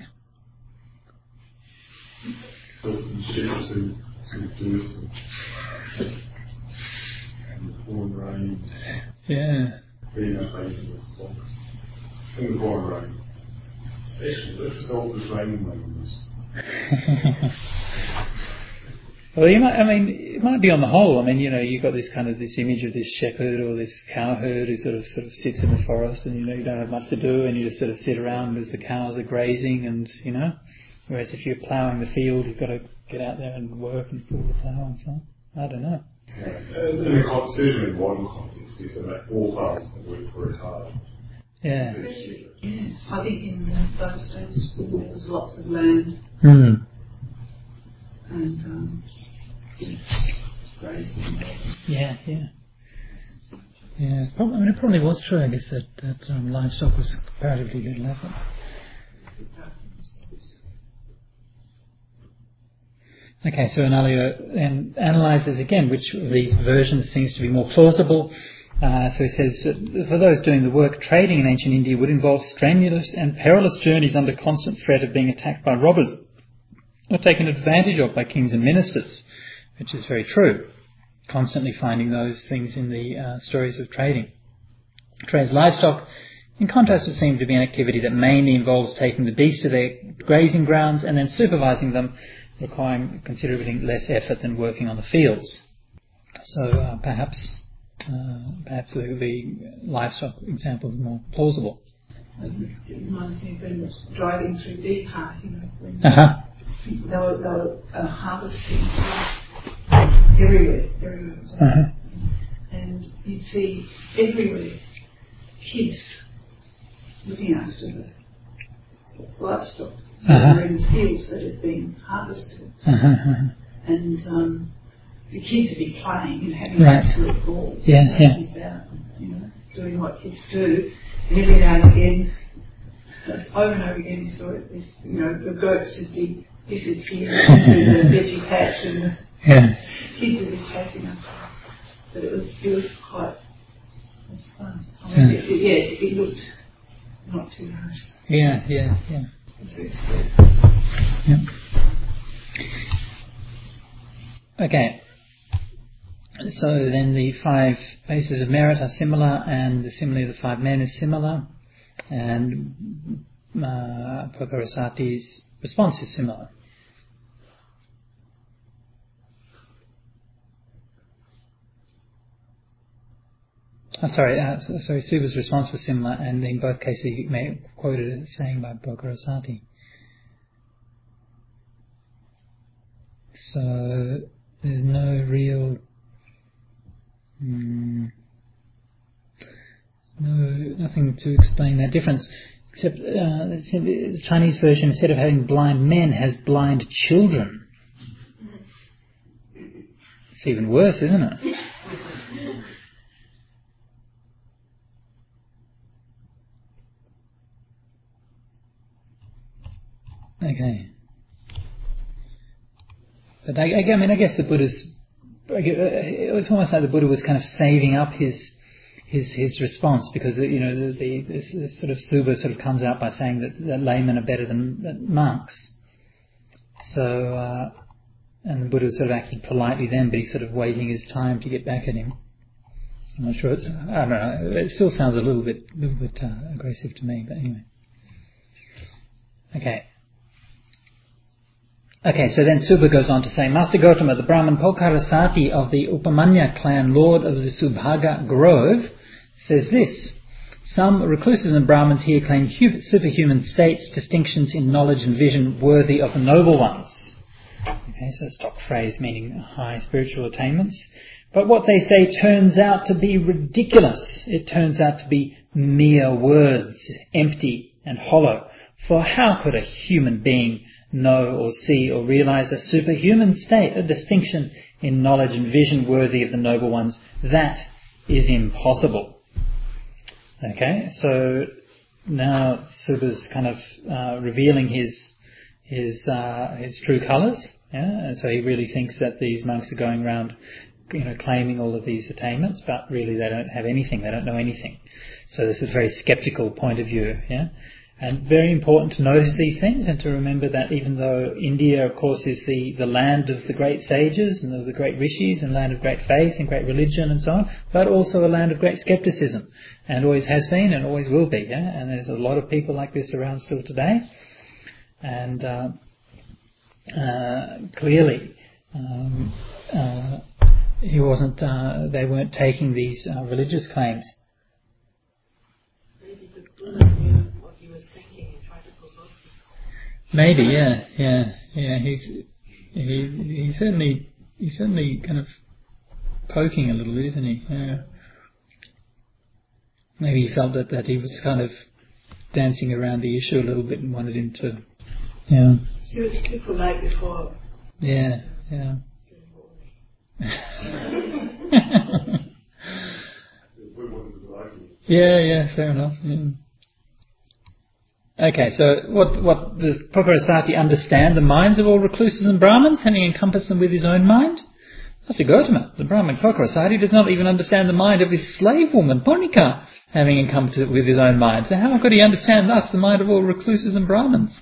Yeah. In the pouring rain. Let's all this raining moments. Well, it might be on the whole. You've got this image of this shepherd or this cow herd who sort of sits in the forest, and you don't have much to do, and you just sort of sit around as the cows are grazing, and whereas if you're ploughing the field, you've got to get out there and work and pull the plough and so on. I don't know. And the conversation in one context is that all farmers can work very hard. Yeah. Yes, I think in those days there was lots of land Mm. and grazing. Yeah. It probably was true, I guess, that livestock was comparatively little effort. Okay, so Analayo then analyses again which of these versions seems to be more plausible. So he says, for those doing the work, trading in ancient India would involve strenuous and perilous journeys under constant threat of being attacked by robbers or taken advantage of by kings and ministers, which is very true. Constantly finding those things in the stories of trading. Trades livestock, in contrast, would seem to be an activity that mainly involves taking the beasts to their grazing grounds and then supervising them, requiring considerably less effort than working on the fields. So perhaps the livestock example is more plausible. It reminds me of when driving through Bihar, when they were harvesting everywhere. And you'd see everywhere kids looking after the livestock that were in the fields that had been harvested. And the kids would be playing and having an absolute ball. About, doing what kids do. And every now and again, over and over again, you saw it, the goats would be disappearing into the veggie patch and the kids would be chasing them. But it was quite fun. It looked not too hard. Yeah. It was very sweet. Yeah. Okay. So then the 5 bases of merit are similar, and similarly the 5 men is similar, and Purkarasati's response is similar. Suba's response was similar, and in both cases you may have quoted it as saying by Purkarasati. So there's no real nothing to explain that difference, except the Chinese version, instead of having blind men, has blind children. It's even worse, isn't it? Okay. But I guess the Buddha's... It's almost like the Buddha was kind of saving up his his response, because this sort of Suba sort of comes out by saying that laymen are better than monks. So and the Buddha sort of acted politely then, but he's sort of waiting his time to get back at him. I'm not sure. I don't know. It still sounds a little bit aggressive to me, but anyway. Okay, so then Suba goes on to say, Master Gotama, the Brahmin Pokarasati of the Upamanya clan, lord of the Subhaga Grove, says this: some recluses and Brahmins here claim superhuman states, distinctions in knowledge and vision worthy of the noble ones. Okay, so stock phrase meaning high spiritual attainments. But what they say turns out to be ridiculous. It turns out to be mere words, empty and hollow. For how could a human being know or see or realize a superhuman state, a distinction in knowledge and vision worthy of the noble ones? That is impossible. Okay, so now Suba's kind of revealing his true colours, and so he really thinks that these monks are going around, claiming all of these attainments, but really they don't have anything, they don't know anything. So this is a very sceptical point of view, and very important to notice these things and to remember that even though India, of course, is the land of the great sages and of the great rishis and land of great faith and great religion and so on, but also a land of great skepticism, and always has been and always will be, and there's a lot of people like this around still today. And clearly he wasn't. They weren't taking these religious claims. Maybe the Buddha knew what he was thinking and tried to provoke him. Maybe, yeah. He's certainly kind of poking a little bit, isn't he? Yeah. Maybe he felt that he was kind of dancing around the issue a little bit and wanted him to. Yeah. He was too polite before. Yeah. Yeah, fair enough. Yeah. Okay, so what does Pokarasati understand the minds of all recluses and Brahmins, having encompassed them with his own mind? Master Gotama, the Brahmin Pokarasati, does not even understand the mind of his slave woman, Ponika, having encompassed it with his own mind. So how could he understand thus the mind of all recluses and Brahmins?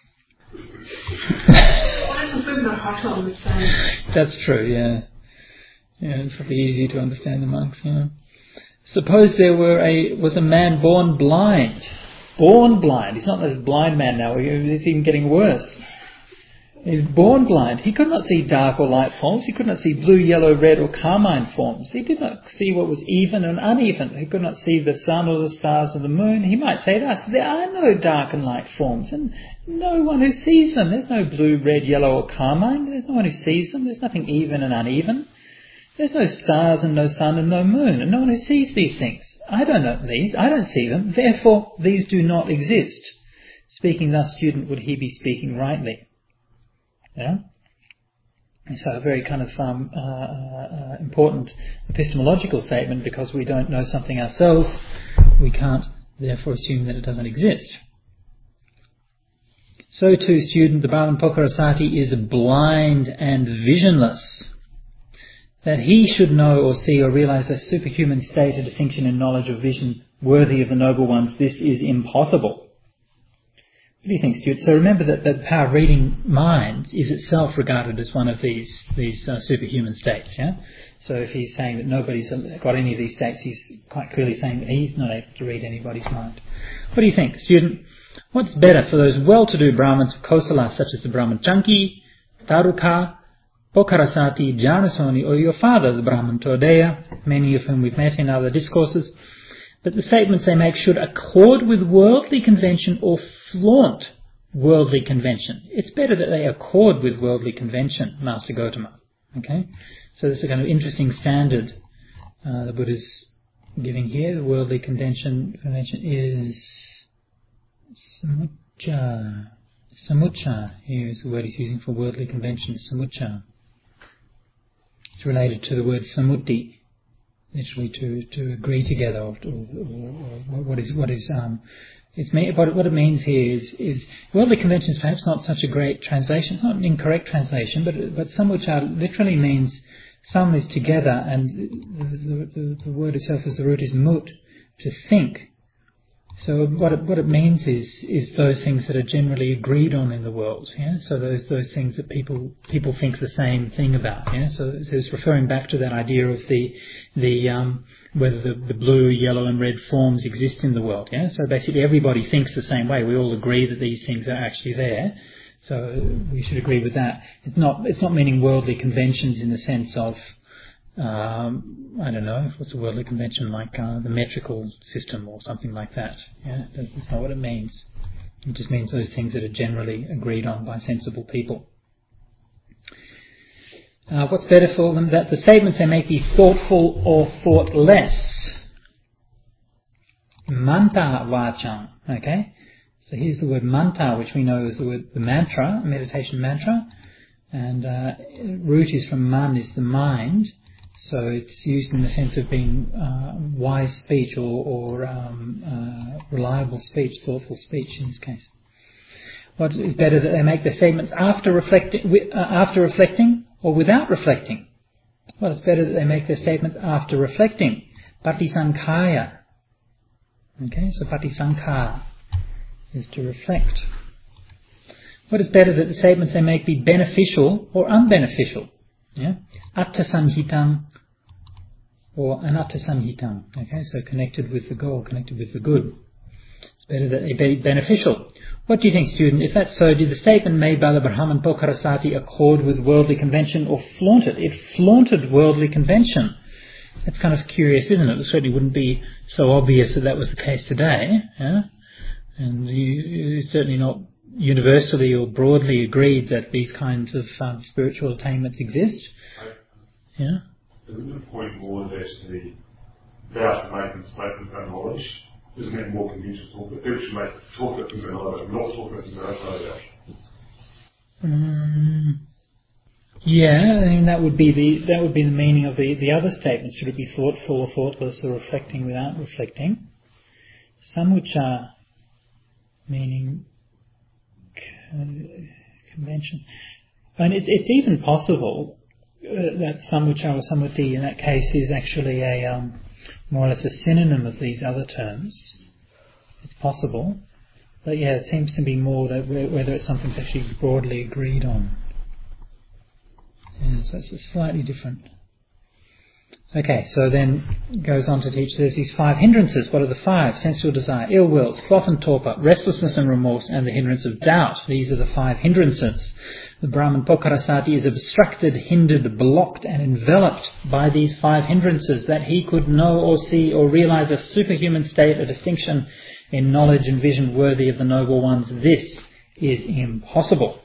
That's a bit more hard to understand. That's true, yeah. Yeah, it's probably easy to understand the monks, Suppose there was a man born blind. Born blind. He's not this blind man now. It's even getting worse. He's born blind. He could not see dark or light forms. He could not see blue, yellow, red or carmine forms. He did not see what was even and uneven. He could not see the sun or the stars or the moon. He might say to us, there are no dark and light forms, and no one who sees them. There's no blue, red, yellow or carmine. There's no one who sees them. There's nothing even and uneven. There's no stars and no sun and no moon, and no one who sees these things. I don't know these. I don't see them. Therefore, these do not exist. Speaking thus, student, would he be speaking rightly? Yeah? And so a very kind of important epistemological statement, because we don't know something ourselves, we can't therefore assume that it doesn't exist. So too, student, the Brahmin Pokarasati is blind and visionless. That he should know or see or realize a superhuman state of distinction in knowledge or vision worthy of the noble ones, this is impossible. What do you think, Stuart? So remember that the power of reading minds is itself regarded as one of these superhuman states, So if he's saying that nobody's got any of these states, he's quite clearly saying that he's not able to read anybody's mind. What do you think, student? What's better for those well-to-do Brahmins of Kosala, such as the Brahman Chanki, Taruka, Pokarasati, Janasoni, or your father, the Brahman Todeya, many of whom we've met in other discourses, that the statements they make should accord with worldly convention or flaunt worldly convention. It's better that they accord with worldly convention, Master Gotama. Okay? So this is a kind of interesting standard the Buddha's giving here. The worldly convention is samucca. Samucca, here is the word he's using for worldly convention, samucca. It's related to the word samuti, literally to agree together, or what it means here is worldly convention is perhaps not such a great translation. It's not an incorrect translation, but samucca literally means Sam is together, and the word itself as the root is mut, to think. So what it means is those things that are generally agreed on in the world. Yeah? So those things that people think the same thing about. Yeah? So it's referring back to that idea of the whether the blue, yellow, and red forms exist in the world. Yeah? So basically, everybody thinks the same way. We all agree that these things are actually there. So we should agree with that. It's not meaning worldly conventions in the sense of I don't know, what's a worldly convention, like the metrical system or something like that. Yeah, that's not what it means. It just means those things that are generally agreed on by sensible people. What's better for them? That the statements they make be thoughtful or thoughtless. Manta vacham. Okay? So here's the word manta, which we know is the mantra, meditation mantra. And root is from man, is the mind. So it's used in the sense of being wise speech or reliable speech, thoughtful speech in this case. What is better, that they make their statements after reflecting or without reflecting? Well, it's better that they make their statements after reflecting. Patisankhaya. Okay, so patisankhaya is to reflect. What is better, that the statements they make be beneficial or unbeneficial? Yeah? Attasanhitam or anattasanhitam. Okay, so connected with the goal, connected with the good. It's better that they be beneficial. What do you think, student? If that's so, did the statement made by the Brahman Pokharasati accord with worldly convention or flaunt it? It flaunted worldly convention. That's kind of curious, isn't it? It certainly wouldn't be so obvious that was the case today. Yeah? And it's certainly not universally or broadly agreed that these kinds of spiritual attainments exist. Yeah? Isn't the point more that without making statements about knowledge, isn't it more convenient to talk about? People should talk about things they know about, not talk about things they don't know about. Yeah, I mean that would be the meaning of the other statement. Should it be thoughtful or thoughtless, or reflecting without reflecting? Samvicca, meaning convention, and it's even possible that samvicca or samvati in that case is actually a more or less a synonym of these other terms. It's possible, but yeah, it seems to be more that whether it's something that's actually broadly agreed on. Yeah, so it's slightly different. Okay, so then it goes on to teach there's these 5 hindrances. What are the 5? Sensual desire, ill will, sloth and torpor, restlessness and remorse, and the hindrance of doubt. These are the 5 hindrances. The Brahman Pokharasati is obstructed, hindered, blocked, and enveloped by these 5 hindrances, that he could know or see or realize a superhuman state, a distinction in knowledge and vision worthy of the noble ones. This is impossible.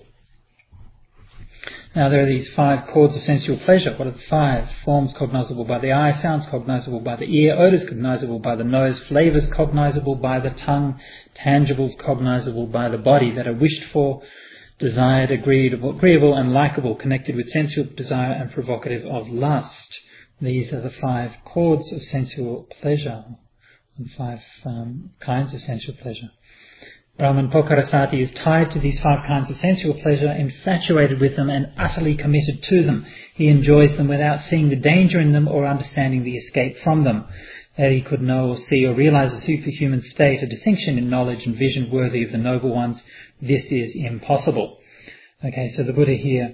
Now there are these 5 chords of sensual pleasure. What are the 5? Forms cognizable by the eye, sounds cognizable by the ear, odours cognizable by the nose, flavours cognizable by the tongue, tangibles cognizable by the body, that are wished for, desired, agreeable and likeable, connected with sensual desire and provocative of lust. These are the 5 chords of sensual pleasure, and 5 kinds of sensual pleasure. Brahman Pokharasati is tied to these 5 kinds of sensual pleasure, infatuated with them and utterly committed to them. He enjoys them without seeing the danger in them or understanding the escape from them. That he could know or see or realize a superhuman state, a distinction in knowledge and vision worthy of the noble ones, this is impossible. Okay, so the Buddha here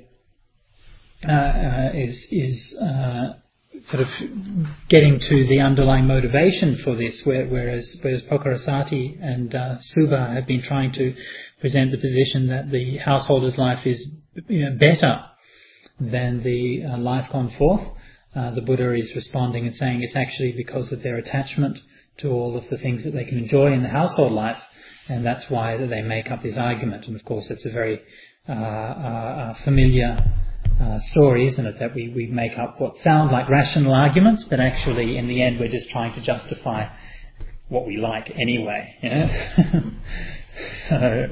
is sort of getting to the underlying motivation for this, whereas Pokharasati and Subha have been trying to present the position that the householder's life is better than the life gone forth. The Buddha is responding and saying it's actually because of their attachment to all of the things that they can enjoy in the household life, and that's why they make up this argument. And of course it's a very familiar story, isn't it, that we make up what sound like rational arguments, but actually in the end we're just trying to justify what we like anyway. Yeah? So,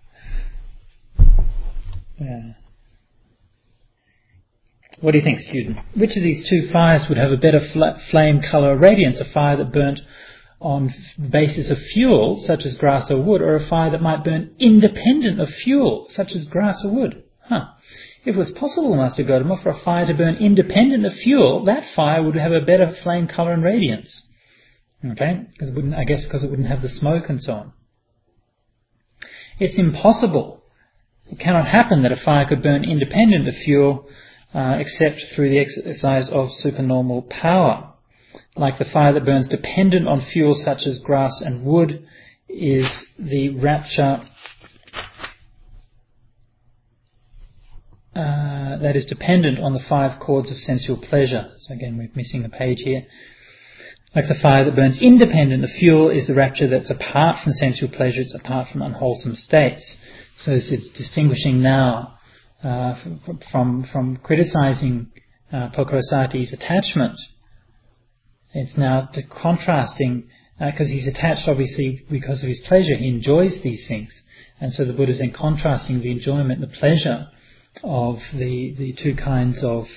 yeah. What do you think, student? Which of these 2 fires would have a better flame, colour, or radiance? A fire that burnt on basis of fuel, such as grass or wood, or a fire that might burn independent of fuel, such as grass or wood? If it was possible, Master Gautama, for a fire to burn independent of fuel, that fire would have a better flame colour and radiance. Okay? Because it wouldn't have the smoke and so on. It's impossible. It cannot happen that a fire could burn independent of fuel except through the exercise of supernormal power. Like the fire that burns dependent on fuel such as grass and wood is the rapture that is dependent on the 5 chords of sensual pleasure. So again, we're missing a page here. Like the fire that burns independent of fuel is the rapture that's apart from sensual pleasure, it's apart from unwholesome states. So this is distinguishing now from criticizing Pokarasati's attachment. It's now contrasting, because he's attached obviously because of his pleasure, he enjoys these things. And so the Buddha is then contrasting the enjoyment and the pleasure of the 2 kinds of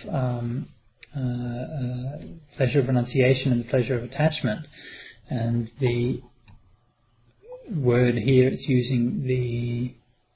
pleasure of renunciation and the pleasure of attachment. And the word here it's using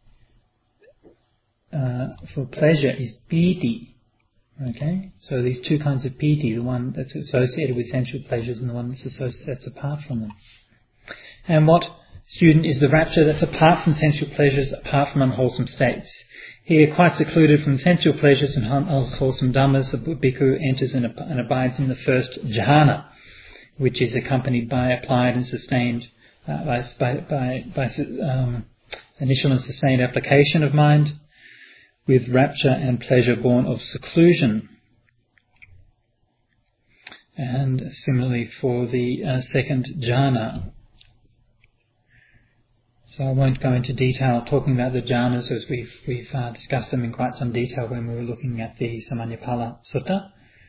for pleasure is piti. Okay, so these 2 kinds of piti, the one that's associated with sensual pleasures and the one that's apart from them. And what, student, is the rapture that's apart from sensual pleasures, apart from unwholesome states? Here, quite secluded from sensual pleasures and unwholesome dhammas, the bhikkhu enters and abides in the first jhana, which is accompanied by applied and sustained, initial and sustained application of mind, with rapture and pleasure born of seclusion. And similarly for the second jhana. So I won't go into detail talking about the jhanas as we've discussed them in quite some detail when we were looking at the Samanyapala Sutta.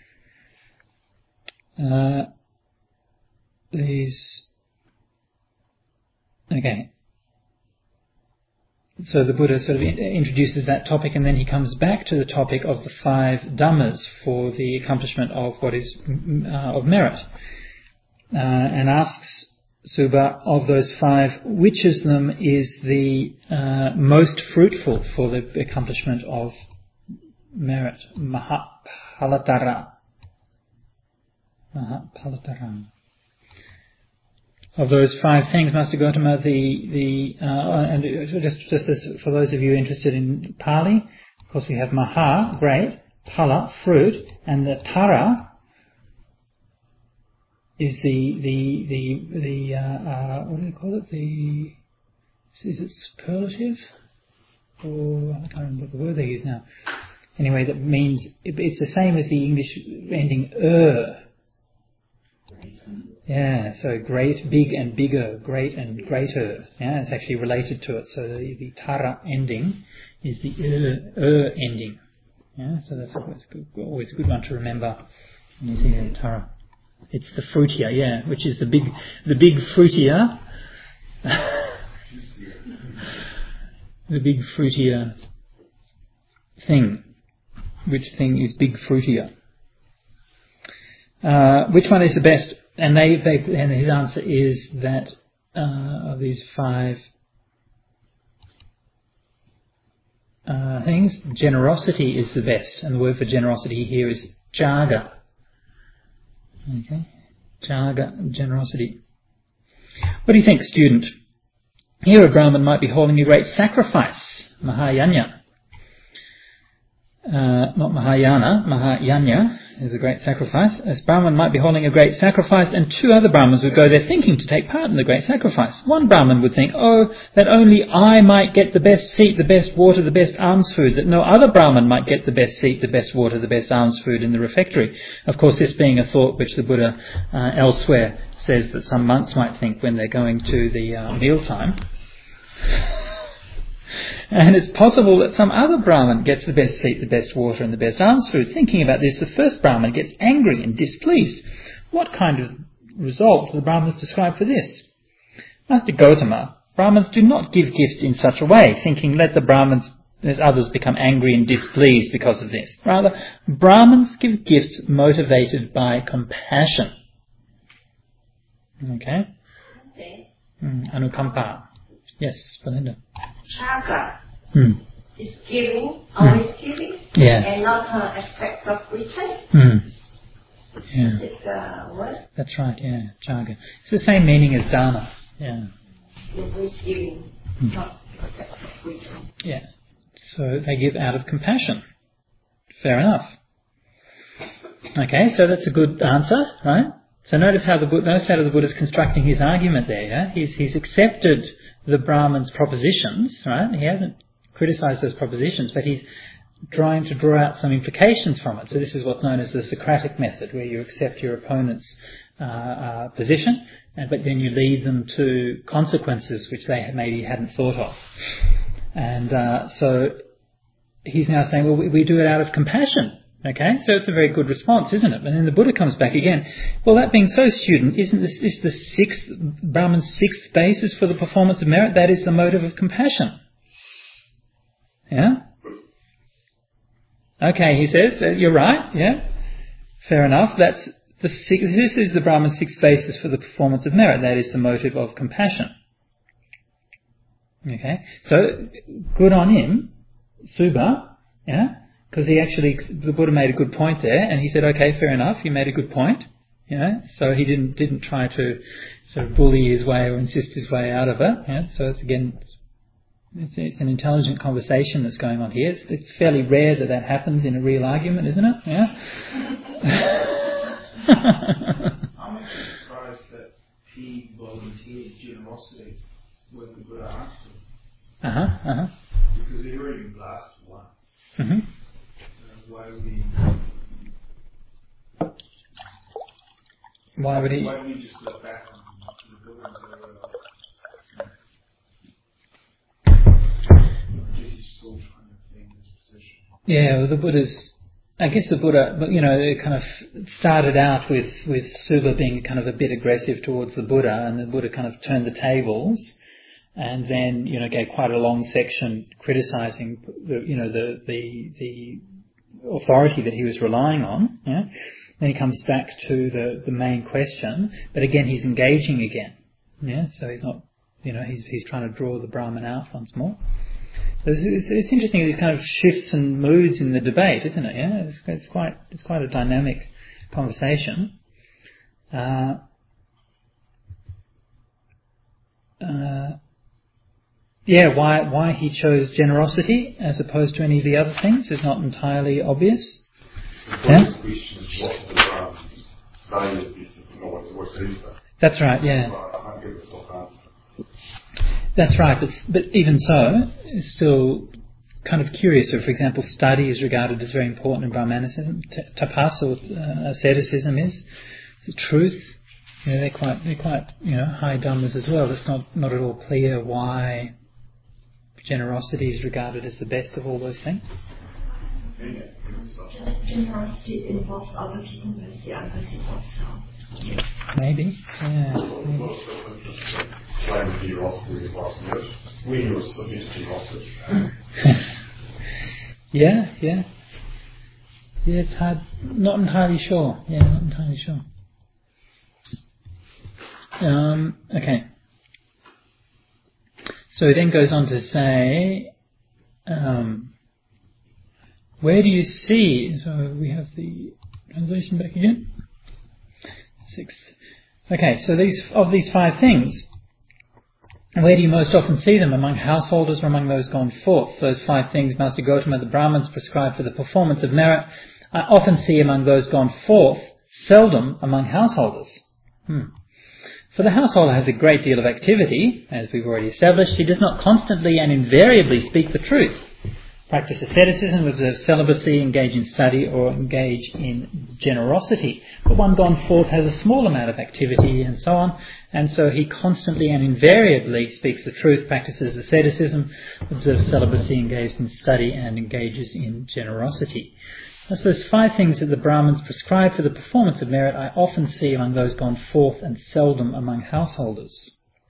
So the Buddha sort of introduces that topic, and then he comes back to the topic of the 5 dhammas for the accomplishment of what is of merit, and asks Subha, of those 5, which of them is the most fruitful for the accomplishment of merit? Mahapalatara. Of those 5 things, Master Gautama, and just as for those of you interested in Pali, of course we have Maha, great, Pala, fruit, and the Tara is the what do you call it? Is it superlative? Or I can't remember what the word they use now. Anyway, that means it's the same as the English ending Yeah, so great, big and bigger, great and greater. Yeah, it's actually related to it. So the Tara ending is the ending. Yeah, so that's always a good one to remember when you see the Tara. It's the fruitia, yeah, which is the big fruitia. The big fruitia thing. Which thing is big fruitia? Which one is the best? And and his answer is that of these 5 things, generosity is the best. And the word for generosity here is jaga. Okay, jaga, generosity. What do you think, student? Here a Brahmin might be holding a great sacrifice, Mahayana. Not Mahayana, Mahayana is a great sacrifice. As Brahman might be holding a great sacrifice, and 2 other Brahmins would go there thinking to take part in the great sacrifice. One Brahmin would think, that only I might get the best seat, the best water, the best alms food, that no other Brahmin might get the best seat, the best water, the best alms food in the refectory. Of course, this being a thought which the Buddha elsewhere says that some monks might think when they're going to the mealtime. And it's possible that some other Brahmin gets the best seat, the best water and the best alms food. Thinking about this, the first Brahmin gets angry and displeased. What kind of result do the Brahmins describe for this? Master Gautama, Brahmins do not give gifts in such a way, thinking let the Brahmins, as others, become angry and displeased because of this. Rather, Brahmins give gifts motivated by compassion. Okay? Anukampa. Yes, Belinda. Jaga is giving, always giving, Yeah. and not aspects of return. Yeah. It's a word. That's right, yeah, jargon. It's the same meaning as dana. Yeah. Always giving, not aspects of return. Yeah. So they give out of compassion. Fair enough. Okay, so that's a good answer, right? So notice how the Buddha is constructing his argument there. Yeah? He's accepted the Brahman's propositions, right? He hasn't criticised those propositions, but he's trying to draw out some implications from it. So this is what's known as the Socratic method, where you accept your opponent's position, but then you lead them to consequences which they maybe hadn't thought of. And so he's now saying, well, we do it out of compassion. Okay, so it's a very good response, isn't it? And then the Buddha comes back again. Well, that being so, student, is the Brahman's sixth basis for the performance of merit? That is the motive of compassion. Yeah? Okay, he says, you're right, yeah? Fair enough. This is the Brahman's sixth basis for the performance of merit. That is the motive of compassion. Okay, so good on him, Suba, yeah? Because the Buddha made a good point there, and he said, okay, fair enough, you made a good point, you know, so he didn't try to sort of bully his way or insist his way out of it, yeah? So it's an intelligent conversation that's going on here. It's fairly rare that happens in a real argument, isn't it? Yeah? I'm actually surprised that he volunteered generosity when the Buddha asked him. Because he already blasted once. Mm-hmm. Why would he just go back on the Buddha and say, I guess he's still trying to defend his position. Yeah, well, the Buddha, but it kind of started out with Suba being kind of a bit aggressive towards the Buddha, and the Buddha kind of turned the tables, and then gave quite a long section criticising the authority that he was relying on. Yeah? Then he comes back to the main question, but again he's engaging again. Yeah, so he's not, he's trying to draw the Brahman out once more. So it's interesting, these kind of shifts and moods in the debate, isn't it? Yeah, it's quite a dynamic conversation. Why he chose generosity as opposed to any of the other things is not entirely obvious. The question is what the Brahmans say that this is not what's either. That's right, yeah. I can't give a soft answer. That's right, but even so, it's still kind of curious. So, for example, study is regarded as very important in Brahmanicism. Tapas or asceticism is truth. They're quite high dhammas as well. It's not at all clear why generosity is regarded as the best of all those things. Generosity involves other people mercy, other people's self. Maybe, yeah. Claim generosity is like mercy. When you're submitted to generosity. Yeah, it's hard. Not entirely sure. Okay. So he then goes on to say, where do you see? So we have the translation back again. Sixth. Okay, so these five things, where do you most often see them? Among householders or among those gone forth? Those five things, Master Gotama, the Brahmins prescribed for the performance of merit, I often see among those gone forth, seldom among householders. For the householder has a great deal of activity, as we've already established. He does not constantly and invariably speak the truth, practice asceticism, observe celibacy, engage in study, or engage in generosity. But one gone forth has a small amount of activity and so on, and so he constantly and invariably speaks the truth, practices asceticism, observes celibacy, engages in study, and engages in generosity. So there's five things that the Brahmins prescribe for the performance of merit I often see among those gone forth and seldom among householders.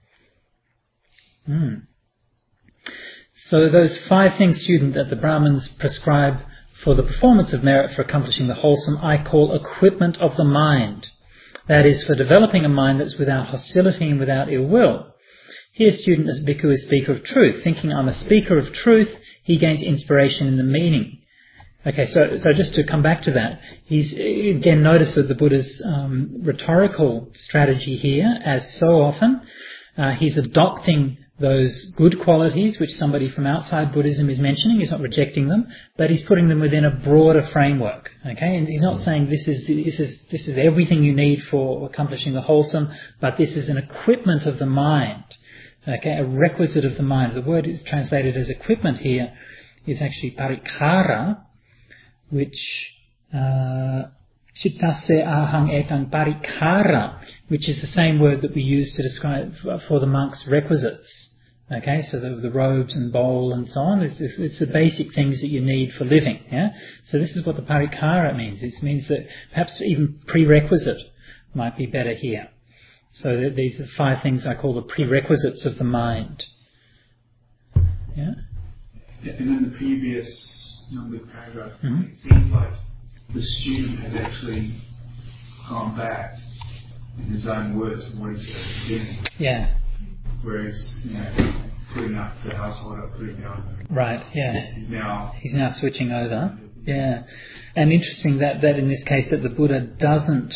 So those five things, student, that the Brahmins prescribe for the performance of merit for accomplishing the wholesome, I call equipment of the mind. That is, for developing a mind that's without hostility and without ill will. Here, student, as bhikkhu is speaker of truth. Thinking I'm a speaker of truth he gains inspiration in the meaning. Okay, so just to come back to that, he's again notice that the Buddha's rhetorical strategy here, as so often, he's adopting those good qualities which somebody from outside Buddhism is mentioning. He's not rejecting them, but he's putting them within a broader framework. Okay, and he's not saying this is everything you need for accomplishing the wholesome, but this is an equipment of the mind. Okay, a requisite of the mind. The word is translated as equipment here is actually parikara, which chittase ahang etang parikara, which is the same word that we use to describe for the monk's requisites. Okay, so the robes and bowl and so on, it's the basic things that you need for living. Yeah, so this is what the parikara means. It means that perhaps even prerequisite might be better here. So these are 5 things I call the prerequisites of the mind. Yeah. And in the previous numbered paragraph, it seems like the student has actually gone back in his own words from what he said at the beginning. Yeah. Whereas, putting up the household up, putting down. Right. Yeah. He's now switching over. Yeah. And interesting that in this case that the Buddha doesn't.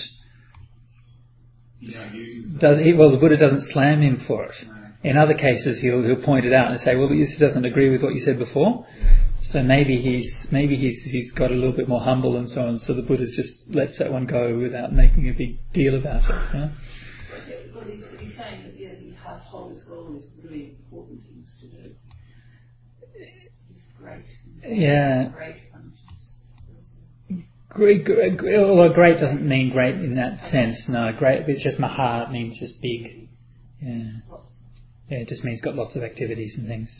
The Buddha doesn't slam him for it. In other cases, he'll point it out and say, "Well, this doesn't agree with what you said before." So maybe he's got a little bit more humble and so on. So the Buddha just lets that one go without making a big deal about it. Yeah? But he's saying that the household is always really important things to do. It's great. Yeah. Great functions. Although great doesn't mean great in that sense. No, great. It's just maha. It means just big. Yeah. Yeah. It just means got lots of activities and things.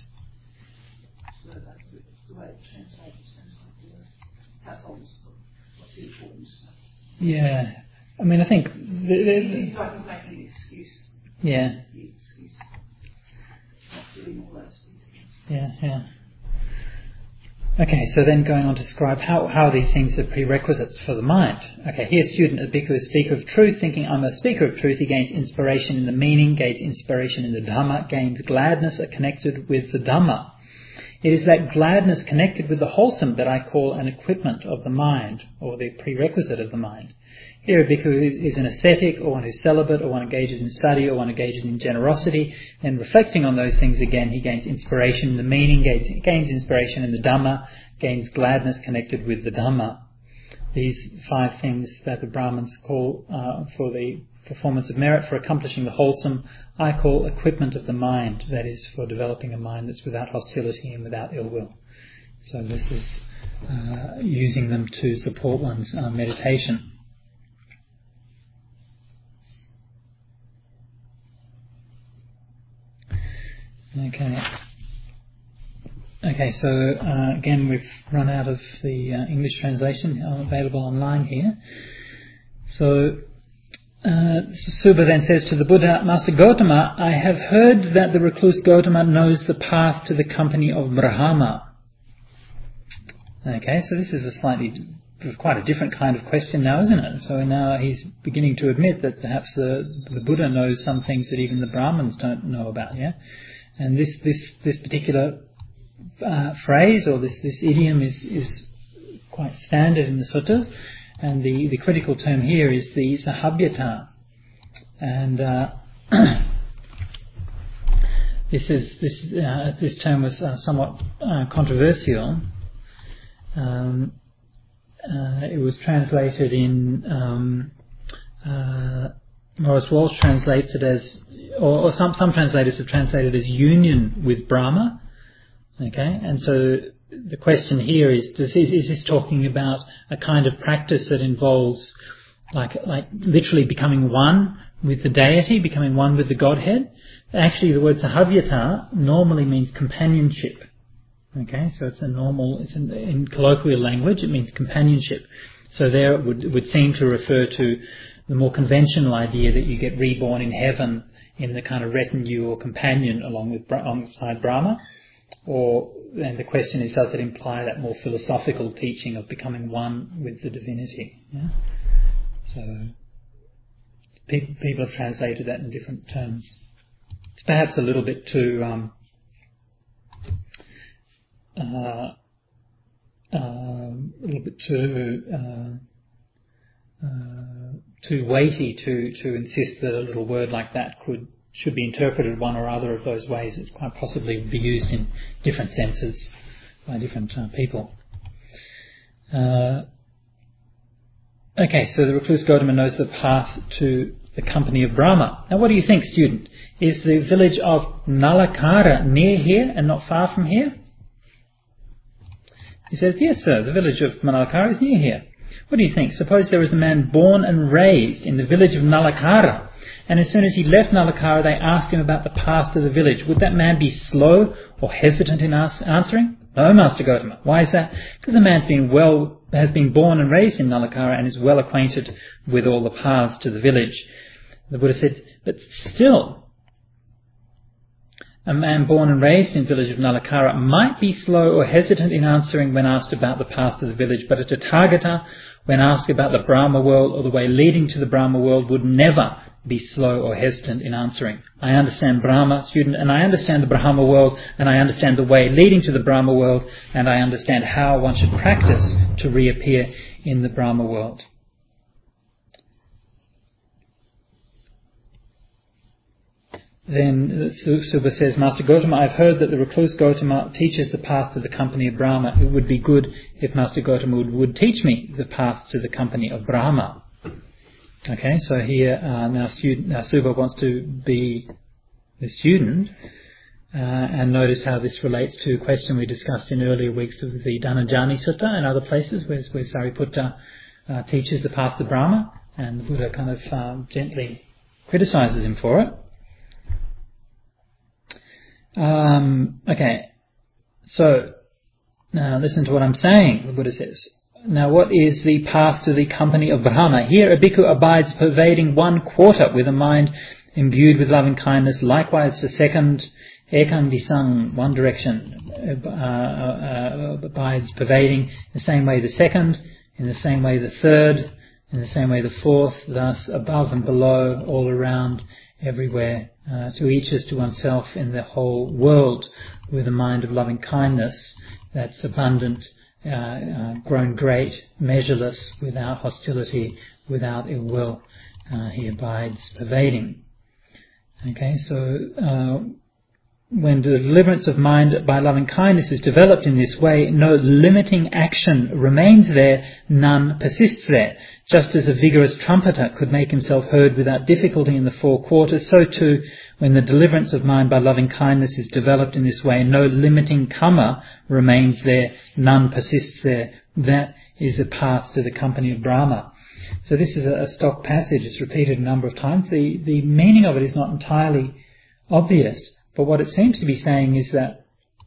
Yeah, I mean, I think he's like he's making an excuse. Yeah. Yeah. Okay, so then going on to describe how these things are prerequisites for the mind. Okay, here student, a bhikkhu, speaker of truth, thinking I'm a speaker of truth, he gains inspiration in the meaning, gains inspiration in the Dhamma, gains gladness connected with the Dhamma. It is that gladness connected with the wholesome that I call an equipment of the mind, or the prerequisite of the mind. Here a bhikkhu is an ascetic, or one who's celibate, or one engages in study, or one engages in generosity, and reflecting on those things again, he gains inspiration in the meaning, gains inspiration in the Dhamma, gains gladness connected with the Dhamma. These 5 things that the Brahmins call for the performance of merit for accomplishing the wholesome, I call equipment of the mind, that is, for developing a mind that's without hostility and without ill will. So this is using them to support one's meditation. Okay, so again we've run out of the English translation available online here. So Suba then says to the Buddha, Master Gotama, I have heard that the recluse Gotama knows the path to the company of Brahma. Okay, so this is quite a different kind of question now, isn't it? So now he's beginning to admit that perhaps the Buddha knows some things that even the Brahmins don't know about, yeah? And this particular phrase or this idiom is quite standard in the suttas, and the critical term here is the sahabhyata, and this term was somewhat controversial. It was translated in Morris Walsh translates it as, or some translators have translated as union with Brahma. Okay, and so the question here is this talking about a kind of practice that involves like literally becoming one with the deity, becoming one with the Godhead? Actually, the word sahabhyata normally means companionship. Okay, so in colloquial language, it means companionship. So there it would seem to refer to the more conventional idea that you get reborn in heaven in the kind of retinue or companion alongside Brahma. And the question is, does it imply that more philosophical teaching of becoming one with the divinity? Yeah? So people have translated that in different terms. It's perhaps a little bit too little bit too weighty to insist that a little word like that should be interpreted one or other of those ways. It's quite possibly be used in different senses by different people. Okay, so the recluse Gautama knows the path to the company of Brahma. Now what do you think, student? Is the village of Nalakara near here and not far from here? He says, yes sir, the village of Nalakara is near here. What do you think? Suppose there was a man born and raised in the village of Nalakara, and as soon as he left Nalakara they asked him about the path to the village. Would that man be slow or hesitant in answering? No, Master Gautama. Why is that? Because the man's has been born and raised in Nalakara and is well acquainted with all the paths to the village. The Buddha said, but still, a man born and raised in the village of Nalakara might be slow or hesitant in answering when asked about the path to the village, but a Tathagata, when asked about the Brahma world or the way leading to the Brahma world, would never be slow or hesitant in answering. I understand Brahma, student, and I understand the Brahma world, and I understand the way leading to the Brahma world, and I understand how one should practice to reappear in the Brahma world. Then Subha says, Master Gautama, I've heard that the recluse Gautama teaches the path to the company of Brahma. It would be good if Master Gautama would teach me the path to the company of Brahma. Okay, so here now Subha wants to be the student and notice how this relates to a question we discussed in earlier weeks of the Dhananjani Sutta and other places where Sariputta teaches the path to Brahma, and the Buddha kind of gently criticizes him for it. Okay, so now listen to what I'm saying, the Buddha says. Now what is the path to the company of Brahma? Here a bhikkhu abides pervading 1/4 with a mind imbued with loving kindness. Likewise the second, ekang disang, one direction, abides pervading the same way the second, in the same way the third, in the same way the fourth, thus above and below, all around, everywhere, to each as to oneself in the whole world, with a mind of loving kindness that's abundant, grown great, measureless, without hostility, without ill will. He abides pervading. Okay, so when the deliverance of mind by loving kindness is developed in this way, no limiting action remains there, none persists there. Just as a vigorous trumpeter could make himself heard without difficulty in the 4 quarters, so too, when the deliverance of mind by loving kindness is developed in this way, no limiting karma remains there, none persists there. That is the path to the company of Brahma. So this is a stock passage. It's repeated a number of times. The meaning of it is not entirely obvious, but what it seems to be saying is that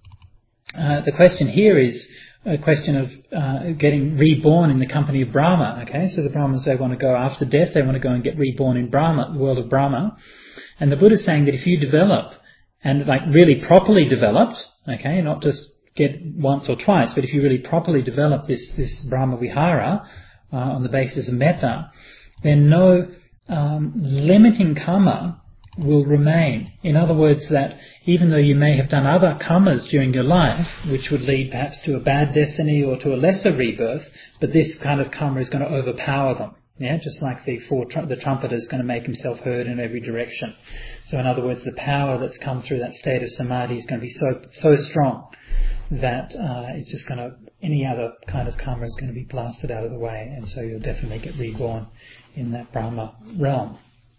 the question here is a question of getting reborn in the company of Brahma. Okay, so the Brahmins, they want to go after death, they want to go and get reborn in Brahma, the world of Brahma. And the Buddha is saying that if you develop, and like really properly developed, okay, not just get once or twice, but if you really properly develop this Brahma Vihara on the basis of metta, then no limiting karma will remain. In other words, that even though you may have done other karmas during your life, which would lead perhaps to a bad destiny or to a lesser rebirth, but this kind of karma is going to overpower them. Yeah, just like the trumpeter is going to make himself heard in every direction. So in other words, the power that's come through that state of samadhi is going to be so strong that it's just going to, any other kind of karma is going to be blasted out of the way, and so you'll definitely get reborn in that Brahma realm.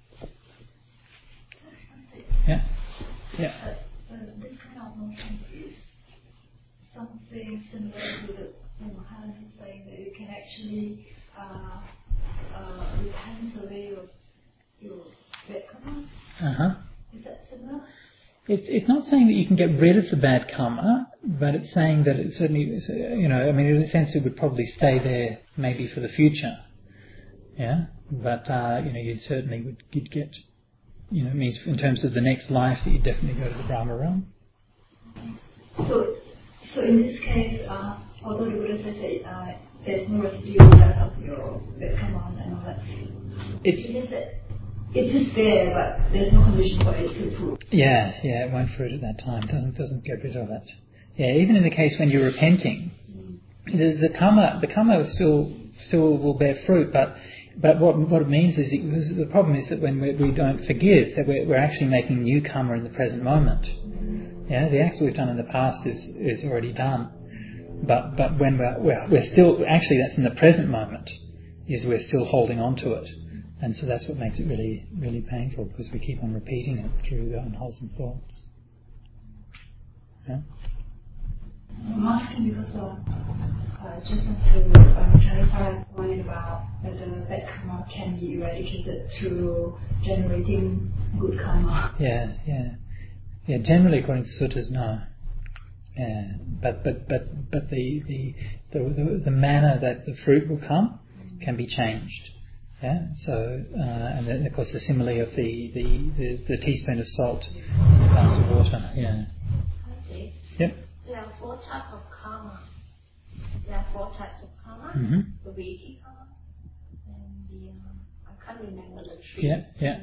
Yeah. Yeah. This kind of notion is something similar to the Mohammed saying that you can actually repent away your bad karma. Is that similar? It's not saying that you can get rid of the bad karma, but it's saying that it certainly, in a sense it would probably stay there maybe for the future. Yeah, but you certainly you'd get. It means in terms of the next life that you definitely go to the Brahma realm. So in this case, although the Buddha says that there's no residue left of your bad karma and all that, it is there, but there's no condition for it to fruit. Yeah, it won't fruit at that time. Doesn't get rid of it. Yeah, even in the case when you're repenting, the karma still will bear fruit, but what it means is the problem is that when we don't forgive, that we're actually making new karma in the present moment. Yeah, the acts we've done in the past is already done, but when we're still actually, that's in the present moment, is we're still holding on to it, and so that's what makes it really, really painful, because we keep on repeating it through the unwholesome thoughts. Yeah? I'm asking because just to clarify a point about whether bad karma can be eradicated through generating good karma. Yeah. Generally, according to suttas, no. Yeah, but the manner that the fruit will come can be changed. Yeah. So and then of course the simile of the teaspoon of salt in a glass of water. Yeah. Okay. Yep. There are 4 types of karma. There are 4 types of karma. Mm-hmm. The Viti karma, and I can't remember the 3. Yeah.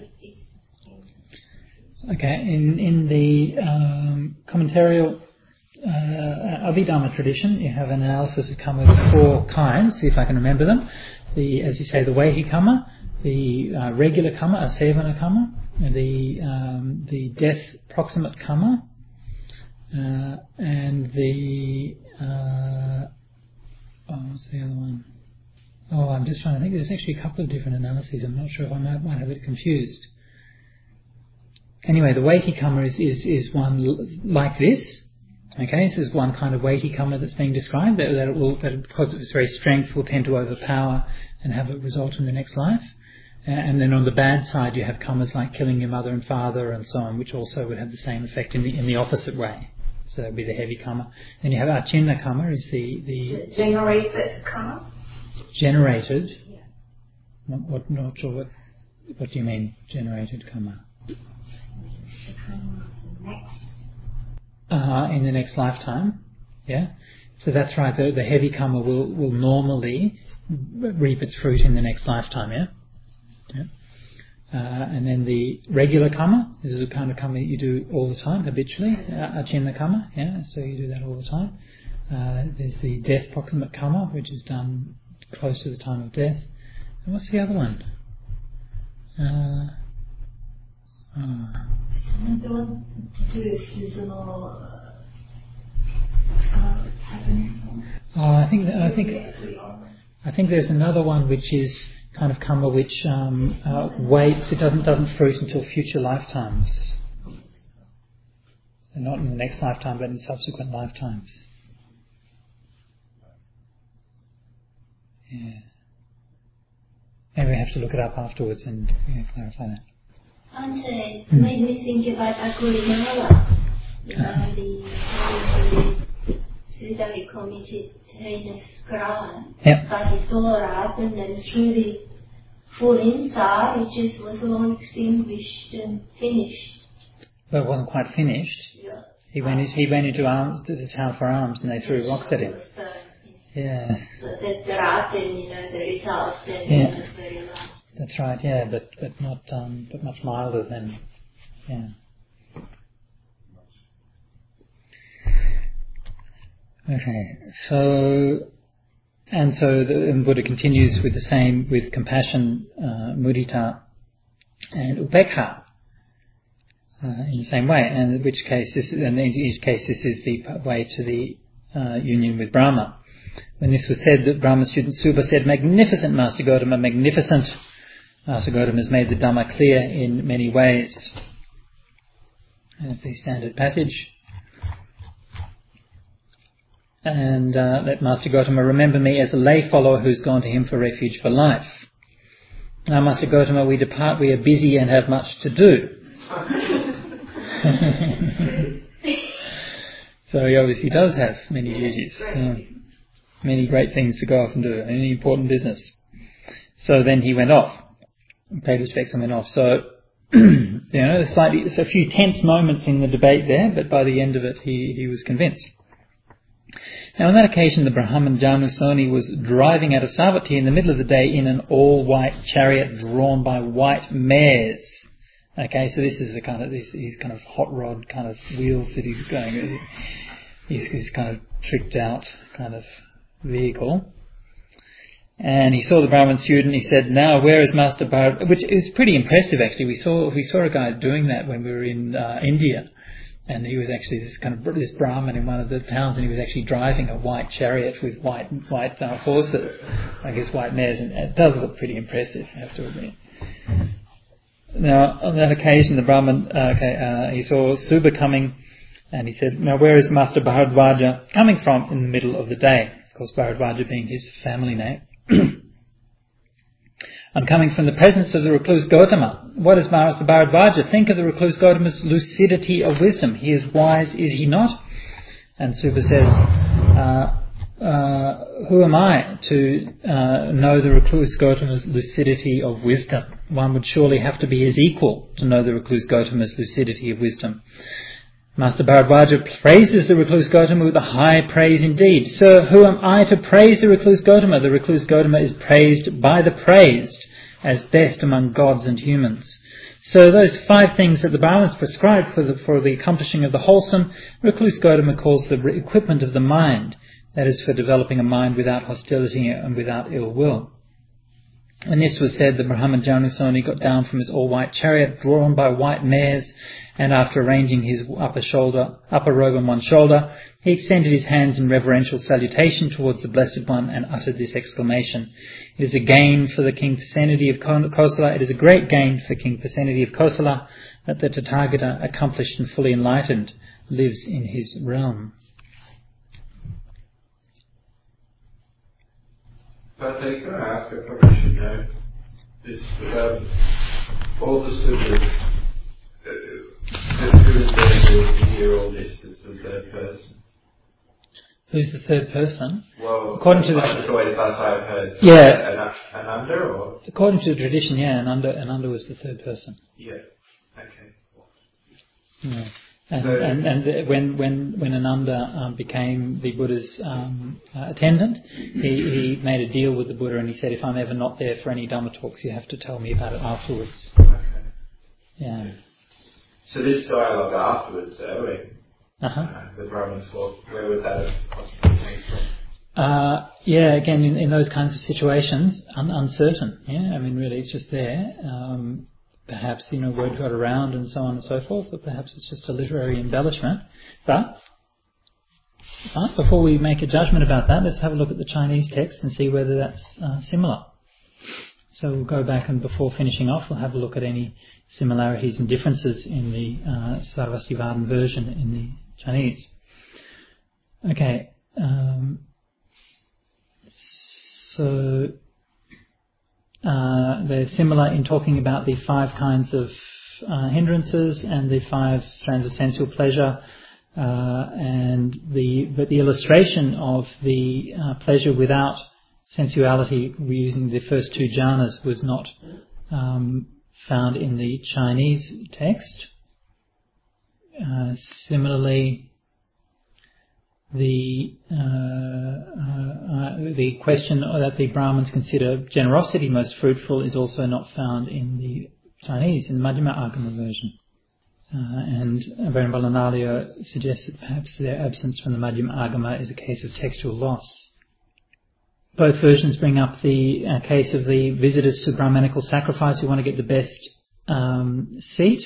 Okay. In the commentarial Abhidhamma tradition, you have an analysis of karma of 4 kinds. See if I can remember them. As you say, the Vaihi karma, the regular karma, asevana karma, the death proximate karma. And the what's the other one? Oh, I'm just trying to think. There's actually a couple of different analyses. I'm not sure if I might have it confused. Anyway, the weighty karma is one like this. Okay, this is one kind of weighty karma that's being described. That because of its very strength will tend to overpower and have a result in the next life. And then on the bad side, you have karmas like killing your mother and father and so on, which also would have the same effect in the opposite way. So that would be the heavy karma. Then you have achinna karma, is the generated karma. Generated. Yeah. Not sure what do you mean generated karma? The karma next. In the next lifetime. Yeah. So that's right. The heavy karma will normally reap its fruit in the next lifetime. Yeah. Yeah. And then the regular karma, this is the kind of karma that you do all the time, habitually, achinna karma, yeah, so you do that all the time. There's the death proximate karma, which is done close to the time of death. And what's the other one? The one to do with seasonal happening. I think there's another one which is kind of karma which waits. It doesn't fruit until future lifetimes, and not in the next lifetime, but in subsequent lifetimes. Yeah. Maybe we have to look it up afterwards and clarify that. Ante made me think about Angulimala. The suicide he committed heinous crime. Yep. But he tore up and then through the full inside it just was all extinguished and finished. But it wasn't quite finished. Yeah. He went into the town for arms and they threw rocks at him. Yeah. So that there have been, the results then was very low. That's right, yeah, but not but much milder than Okay, so the Buddha continues with the same, with compassion, mudita, and upekkha in the same way, and in each case this is the way to the union with Brahma. When this was said, that Brahma student Subha said, "Magnificent Master Gotama, magnificent." Master Gotama has made the Dhamma clear in many ways. That's the standard passage. And let Master Gotama remember me as a lay follower who's gone to him for refuge for life. Now, Master Gotama, we depart, we are busy and have much to do. So he obviously does have many duties, many great things to go off and do, any important business. So then he went off, paid respects and went off. So, there's a few tense moments in the debate there, but by the end of it he was convinced. Now on that occasion the Brahman Janusoni was driving out of Savatthi in the middle of the day in an all-white chariot drawn by white mares. Okay, so this is these kind of hot rod kind of wheels that he's going with. his kind of tricked out kind of vehicle. And he saw the Brahmin student. He said, "Now, where is Master Bharat?" Which is pretty impressive, actually. We saw a guy doing that when we were in India, and he was actually this Brahmin in one of the towns, and he was actually driving a white chariot with white horses, I guess white mares, and it does look pretty impressive, I have to admit. Now, on that occasion, the Brahmin he saw Subha coming, and he said, "Now, where is Master Bharadvaja coming from in the middle of the day?" Of course, Bharadvaja being his family name. "I'm coming from the presence of the recluse Gautama. What does Master Bharadvaja think of the recluse Gautama's lucidity of wisdom? He is wise, is he not?" And Subha says, "Who am I to know the recluse Gautama's lucidity of wisdom? One would surely have to be his equal to know the recluse Gautama's lucidity of wisdom." Master Bharadvaja praises the recluse Gautama with a high praise indeed. "Sir, who am I to praise the recluse Gautama? The recluse Gautama is praised by the praised as best among gods and humans." So those 5 things that the Brahmins prescribed for the accomplishing of the wholesome, recluse Gautama calls the equipment of the mind. That is for developing a mind without hostility and without ill will. When this was said, the Brahmin Janusoni got down from his all-white chariot, drawn by white mares, and after arranging his upper robe on one shoulder, he extended his hands in reverential salutation towards the Blessed One and uttered this exclamation: "It is a gain for the King Pasenadi of Kosala, it is a great gain for King Pasenadi of Kosala that the Tathagata, accomplished and fully enlightened, lives in his realm." But they can ask, I probably should know, it's all the sutras, who is there to hear all this as the third person? Who's the third person? Well, according to that's always thus I've heard. Yeah. Ananda, or? According to the tradition, yeah, Ananda was the third person. Yeah. Okay. Yeah. And when Ananda became the Buddha's attendant, he made a deal with the Buddha, and he said, "If I'm ever not there for any Dhamma talks, you have to tell me about it afterwards." Okay. Yeah. So this dialogue afterwards, the Brahmins thought, where would that have possibly came from? Yeah, again, in those kinds of situations, uncertain. Yeah, I mean, really, it's just there. Perhaps, word got around and so on and so forth, or perhaps it's just a literary embellishment. But before we make a judgment about that, let's have a look at the Chinese text and see whether that's similar. So we'll go back, and before finishing off, we'll have a look at any similarities and differences in the Sarvasivadan version in the Chinese. Okay, so they're similar in talking about the 5 kinds of hindrances and the 5 strands of sensual pleasure, but the illustration of the pleasure without sensuality, using the first 2 jhanas, was not found in the Chinese text. Similarly, the question that the Brahmins consider generosity most fruitful is also not found in the Chinese, in the Madhyama Agama version. And Verambalanalaya suggests that perhaps their absence from the Madhyama Agama is a case of textual loss. Both versions bring up the case of the visitors to Brahmanical sacrifice who want to get the best seat.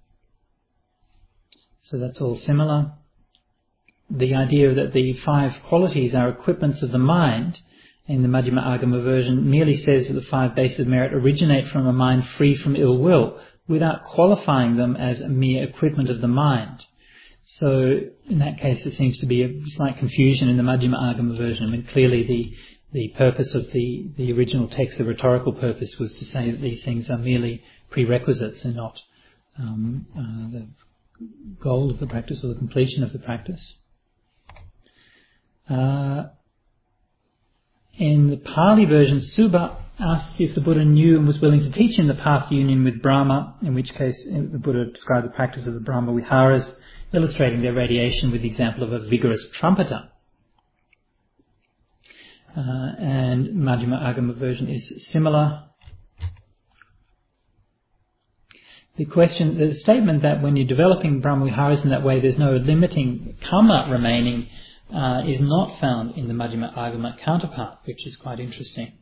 So that's all similar. The idea that the 5 qualities are equipments of the mind in the Madhyama Agama version merely says that the 5 bases of merit originate from a mind free from ill will, without qualifying them as a mere equipment of the mind. So in that case, there seems to be a slight confusion in the Madhyama Agama version. I mean, clearly the purpose of the original text, the rhetorical purpose, was to say that these things are merely prerequisites and not the goal of the practice or the completion of the practice. In the Pali version, Subha asked if the Buddha knew and was willing to teach him the path to union with Brahma, in which case the Buddha described the practice of the Brahma Viharas, illustrating their radiation with the example of a vigorous trumpeter. And Madhyama Agama version is similar. the statement that when you're developing Brahmaviharas in that way, there's no limiting karma remaining, is not found in the Majjhima Agama counterpart, which is quite interesting.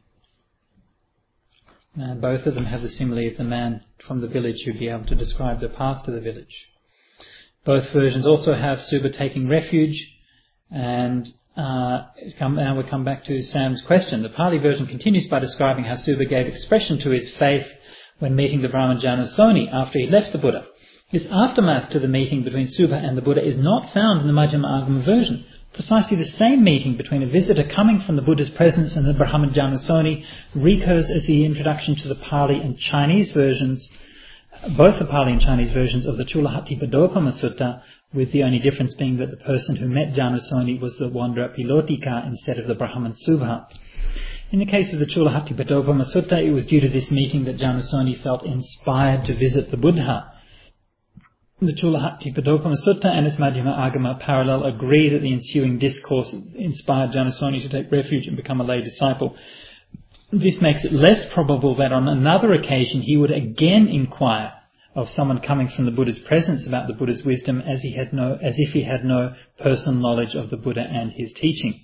Both of them have the simile of the man from the village who'd be able to describe the path to the village. Both versions also have Subha taking refuge, and now we come back to Sam's question. The Pali version continues by describing how Subha gave expression to his faith when meeting the Brahman Janasoni after he left the Buddha. This aftermath to the meeting between Subha and the Buddha is not found in the Majjhima Agama version. Precisely the same meeting between a visitor coming from the Buddha's presence and the Brahman Janasoni recurs as the introduction to the Pali and Chinese versions, both the Pali and Chinese versions of the Chulahattipadopama Sutta, with the only difference being that the person who met Janasoni was the wanderer Pilotika instead of the Brahman Subha. In the case of the Chulahattipadopama Sutta, it was due to this meeting that Janasoni felt inspired to visit the Buddha. The Chulahattipadopama Sutta and its Majjhima Agama parallel agree that the ensuing discourse inspired Janasoni to take refuge and become a lay disciple. This makes it less probable that on another occasion he would again inquire of someone coming from the Buddha's presence about the Buddha's wisdom as if he had no personal knowledge of the Buddha and his teaching.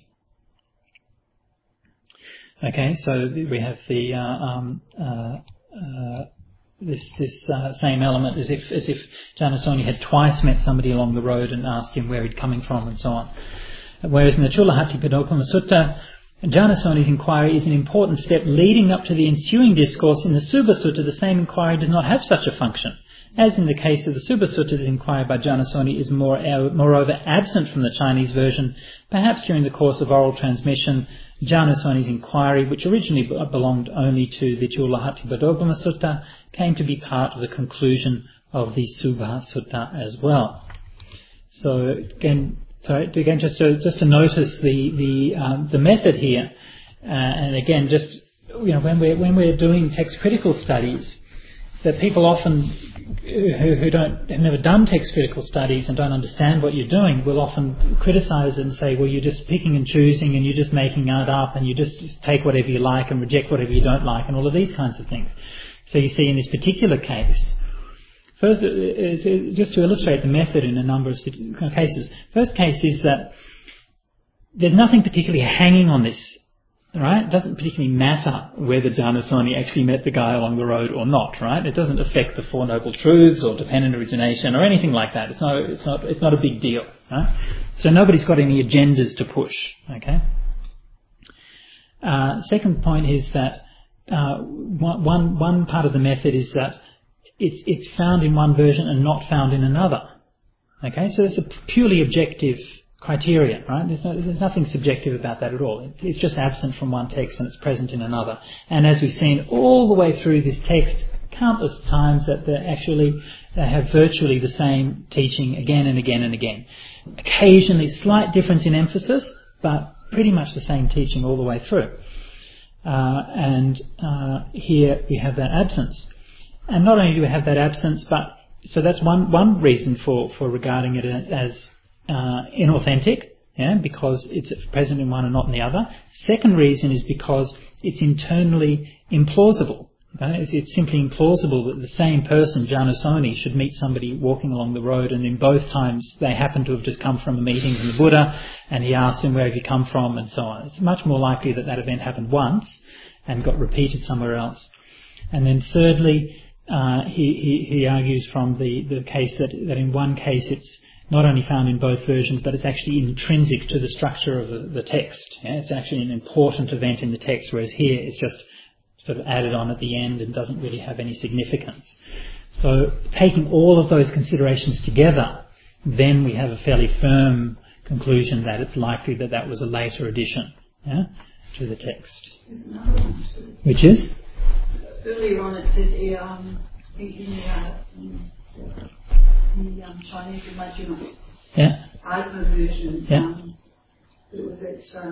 Okay, so we have the this same element as if Janasoni had twice met somebody along the road and asked him where he'd coming from and so on. Whereas in the Chulahattipadopama Sutta, Janasoni's inquiry is an important step leading up to the ensuing discourse. In the Subha Sutta, the same inquiry does not have such a function. As in the case of the Subha Sutta, this inquiry by Janasoni is moreover absent from the Chinese version. Perhaps during the course of oral transmission, Janasoni's inquiry, which originally belonged only to the Chulahattipadopama Sutta, came to be part of the conclusion of the Subha Sutta as well. So again, just to notice the method here, and again, just when we're doing text critical studies, that people often who have never done text critical studies and don't understand what you're doing will often criticize and say, well, you're just picking and choosing and you're just making it up and you just take whatever you like and reject whatever you don't like and all of these kinds of things. So you see in this particular case, first, just to illustrate the method in a number of cases, first case is that there's nothing particularly hanging on this, right? It doesn't particularly matter whether Janasoni actually met the guy along the road or not, right? It doesn't affect the Four Noble Truths or dependent origination or anything like that. It's not a big deal, right? So nobody's got any agendas to push, okay? Second point is that one part of the method is that it's found in one version and not found in another. Okay, so it's a purely objective criteria, right? There's nothing subjective about that at all. It's just absent from one text and it's present in another. And as we've seen all the way through this text, countless times that they have virtually the same teaching again and again and again. Occasionally slight difference in emphasis, but pretty much the same teaching all the way through. And here we have that absence. And not only do we have that absence, but so that's one reason for regarding it as inauthentic, because it's present in one and not in the other. Second reason is because it's internally implausible. It's simply implausible that the same person, Janasoni, should meet somebody walking along the road and in both times they happen to have just come from a meeting with the Buddha and he asked him, where have you come from, and so on. It's much more likely that that event happened once and got repeated somewhere else. And then thirdly, he argues from the case that in one case it's not only found in both versions, but it's actually intrinsic to the structure of the text. It's actually an important event in the text, whereas here it's just sort of added on at the end and doesn't really have any significance. So taking all of those considerations together, then we have a fairly firm conclusion that it's likely that that was a later addition to the text. There's another one too. Which is? Earlier on it said in the Chinese Majjhima Agama version, it was at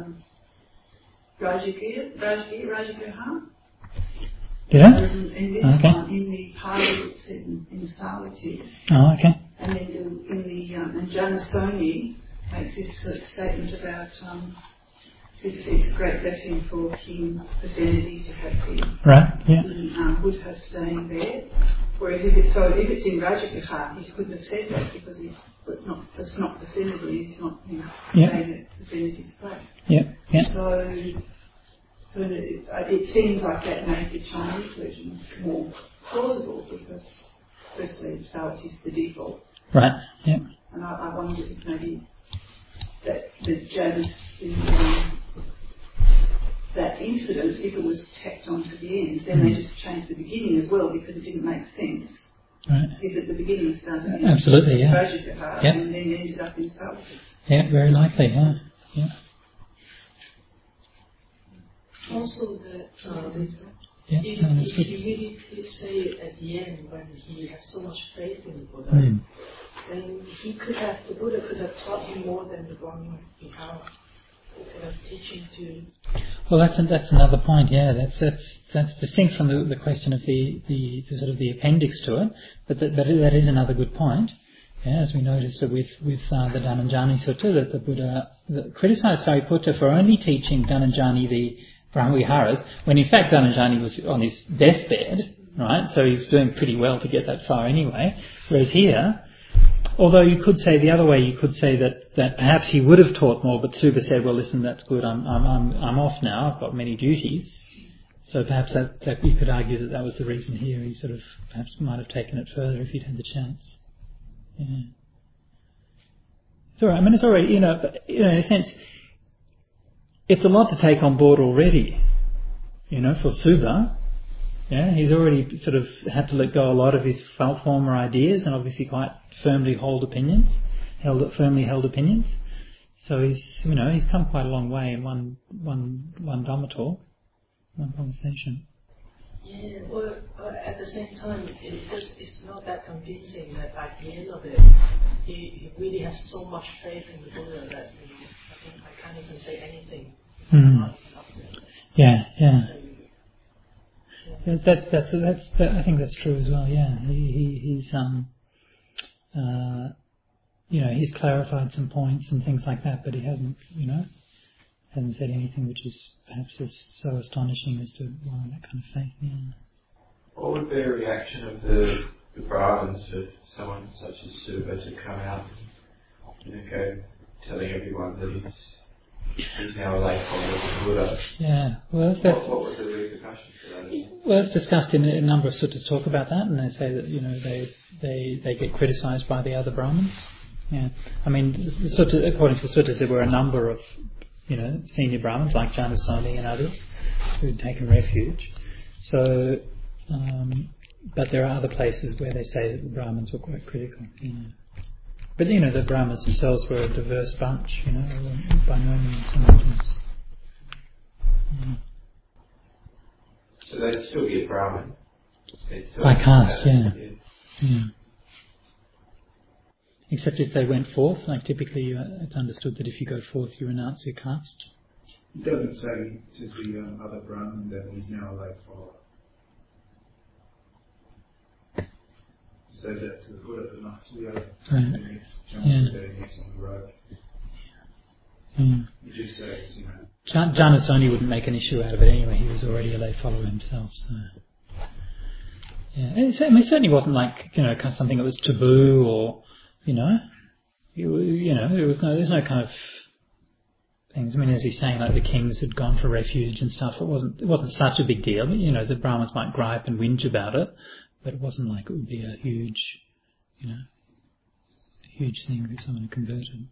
Rajagriha. Yeah. In this one, in the Pali, it's in solitude. Oh, okay. And then and Janasoni makes this statement about it's a great blessing for King Pasenadi to have the Buddha staying there Whereas if it's in Rajagriha, he couldn't have said that because it's not vicinity. It's not saying that vicinity is place. Yeah. So it seems like that made the Chinese version more plausible because firstly, Sawat is the default. Right. Yeah. And I wondered if maybe that the Janus in that incident, if it was tacked on to the end, then they just changed the beginning as well because it didn't make sense. Right. If at the beginning started in Absolutely, yeah. Rajagriha and then ended up in Sawat. Yeah, very likely, yeah. Also that that's good. he really did say at the end when he had so much faith in the Buddha, then the Buddha could have taught him more than the Brahma Vihara. He could have teaching to. Well, that's another point. Yeah, that's distinct from the question of the sort of the appendix to it, but that is another good point. Yeah, as we noticed with the Dhananjani Sutta, that the Buddha criticised Sariputta for only teaching Dhananjani the Brahmaviharas, when in fact Dhananjani was on his deathbed, right? So he's doing pretty well to get that far anyway. Whereas here, although you could say the other way, you could say that perhaps he would have taught more, but Suba said, "Well, listen, that's good. I'm off now. I've got many duties." So perhaps that you could argue that was the reason here. He sort of perhaps might have taken it further if he'd had the chance. Yeah. It's all right. I mean, it's already, in a sense, it's a lot to take on board already, for Suba. Yeah, he's already sort of had to let go a lot of his former ideas and obviously quite firmly firmly held opinions. So he's come quite a long way in one Dhamma talk, one conversation. Yeah, well, at the same time, it's not that convincing that at the end of it, he really has so much faith in the Buddha that I can't even say anything. Yeah. I think that's true as well. Yeah, he's clarified some points and things like that, but he hasn't said anything which is perhaps so astonishing as to warrant that kind of faith. Yeah. What would be a reaction of the Brahmins of someone such as Suba to come out and go telling everyone that he's now a lay follower of the Buddha? Yeah, well, what would the repercussions of that? Well, it's discussed in a number of suttas talk about that, and they say that they get criticised by the other Brahmins. Yeah, I mean, according to the suttas, there were a number of senior Brahmins like Janusoni and others who'd taken refuge. So, but there are other places where they say that the Brahmins were quite critical. But the Brahmins themselves were a diverse bunch. By no means homogeneous. So they'd still get Brahmin. By caste, yeah. Except if they went forth, like typically it's understood that if you go forth you renounce your caste. It doesn't say to the other Brahmin that he's now a lay follower. It says that to the Buddha, but not to the other. Right. Next on the road. It just says, Janusoni wouldn't make an issue out of it anyway. He was already a lay follower himself. So. Yeah, and it certainly wasn't like something that was taboo or. There's no kind of things. I mean, as he's saying, like the kings had gone for refuge and stuff. It wasn't such a big deal. The Brahmins might gripe and whinge about it, but it wasn't like it would be a huge thing if someone converted.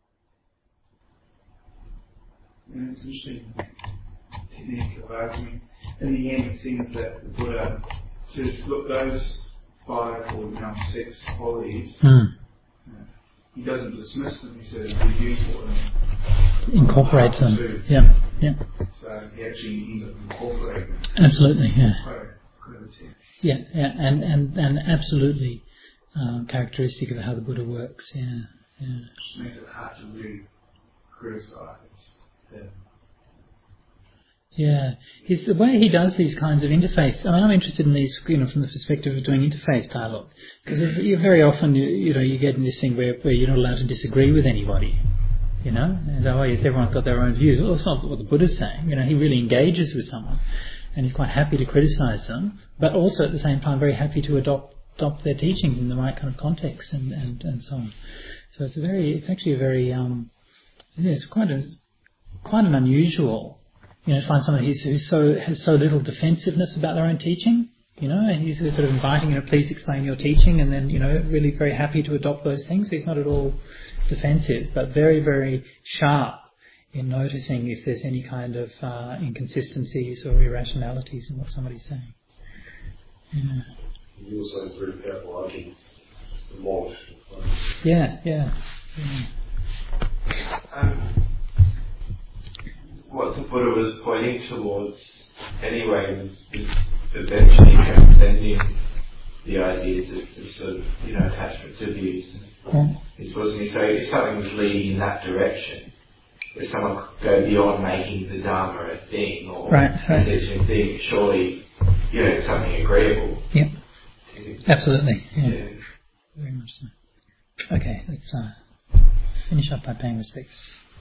Yeah, it's interesting technique of arguing. In the end, it seems that the Buddha says, look, those 5 or now 6 qualities. He doesn't dismiss them, he says they're useful and incorporates them. Yeah. So he actually ends up incorporating them. Absolutely, yeah. Quite a text. Yeah, and absolutely characteristic of how the Buddha works. Yeah. Which makes it hard to really criticise him. Yeah, the way he does these kinds of interface. I mean, I'm interested in these, from the perspective of doing interface dialogue, because very often you get in this thing where you're not allowed to disagree with anybody. And everyone's got their own views. Well, that's not what the Buddha's saying. He really engages with someone, and he's quite happy to criticise them, but also at the same time very happy to adopt adopt their teachings in the right kind of context and so on. So it's actually a very it's quite an unusual, to find someone who has so little defensiveness about their own teaching. And he's sort of inviting, please explain your teaching, and then, really very happy to adopt those things. He's not at all defensive, but very, very sharp in noticing if there's any kind of inconsistencies or irrationalities in what somebody's saying. Yeah. He also has very powerful arguments, demolished. Yeah. What the Buddha was pointing towards anyway was eventually transcending the ideas of sort of, attachment to views. Wasn't he? So if something was leading in that direction, if someone could go beyond making the Dharma a thing or a teaching thing, surely, it's something agreeable. Yep. Absolutely. Yeah. Very much so. Okay, let's finish up by paying respects.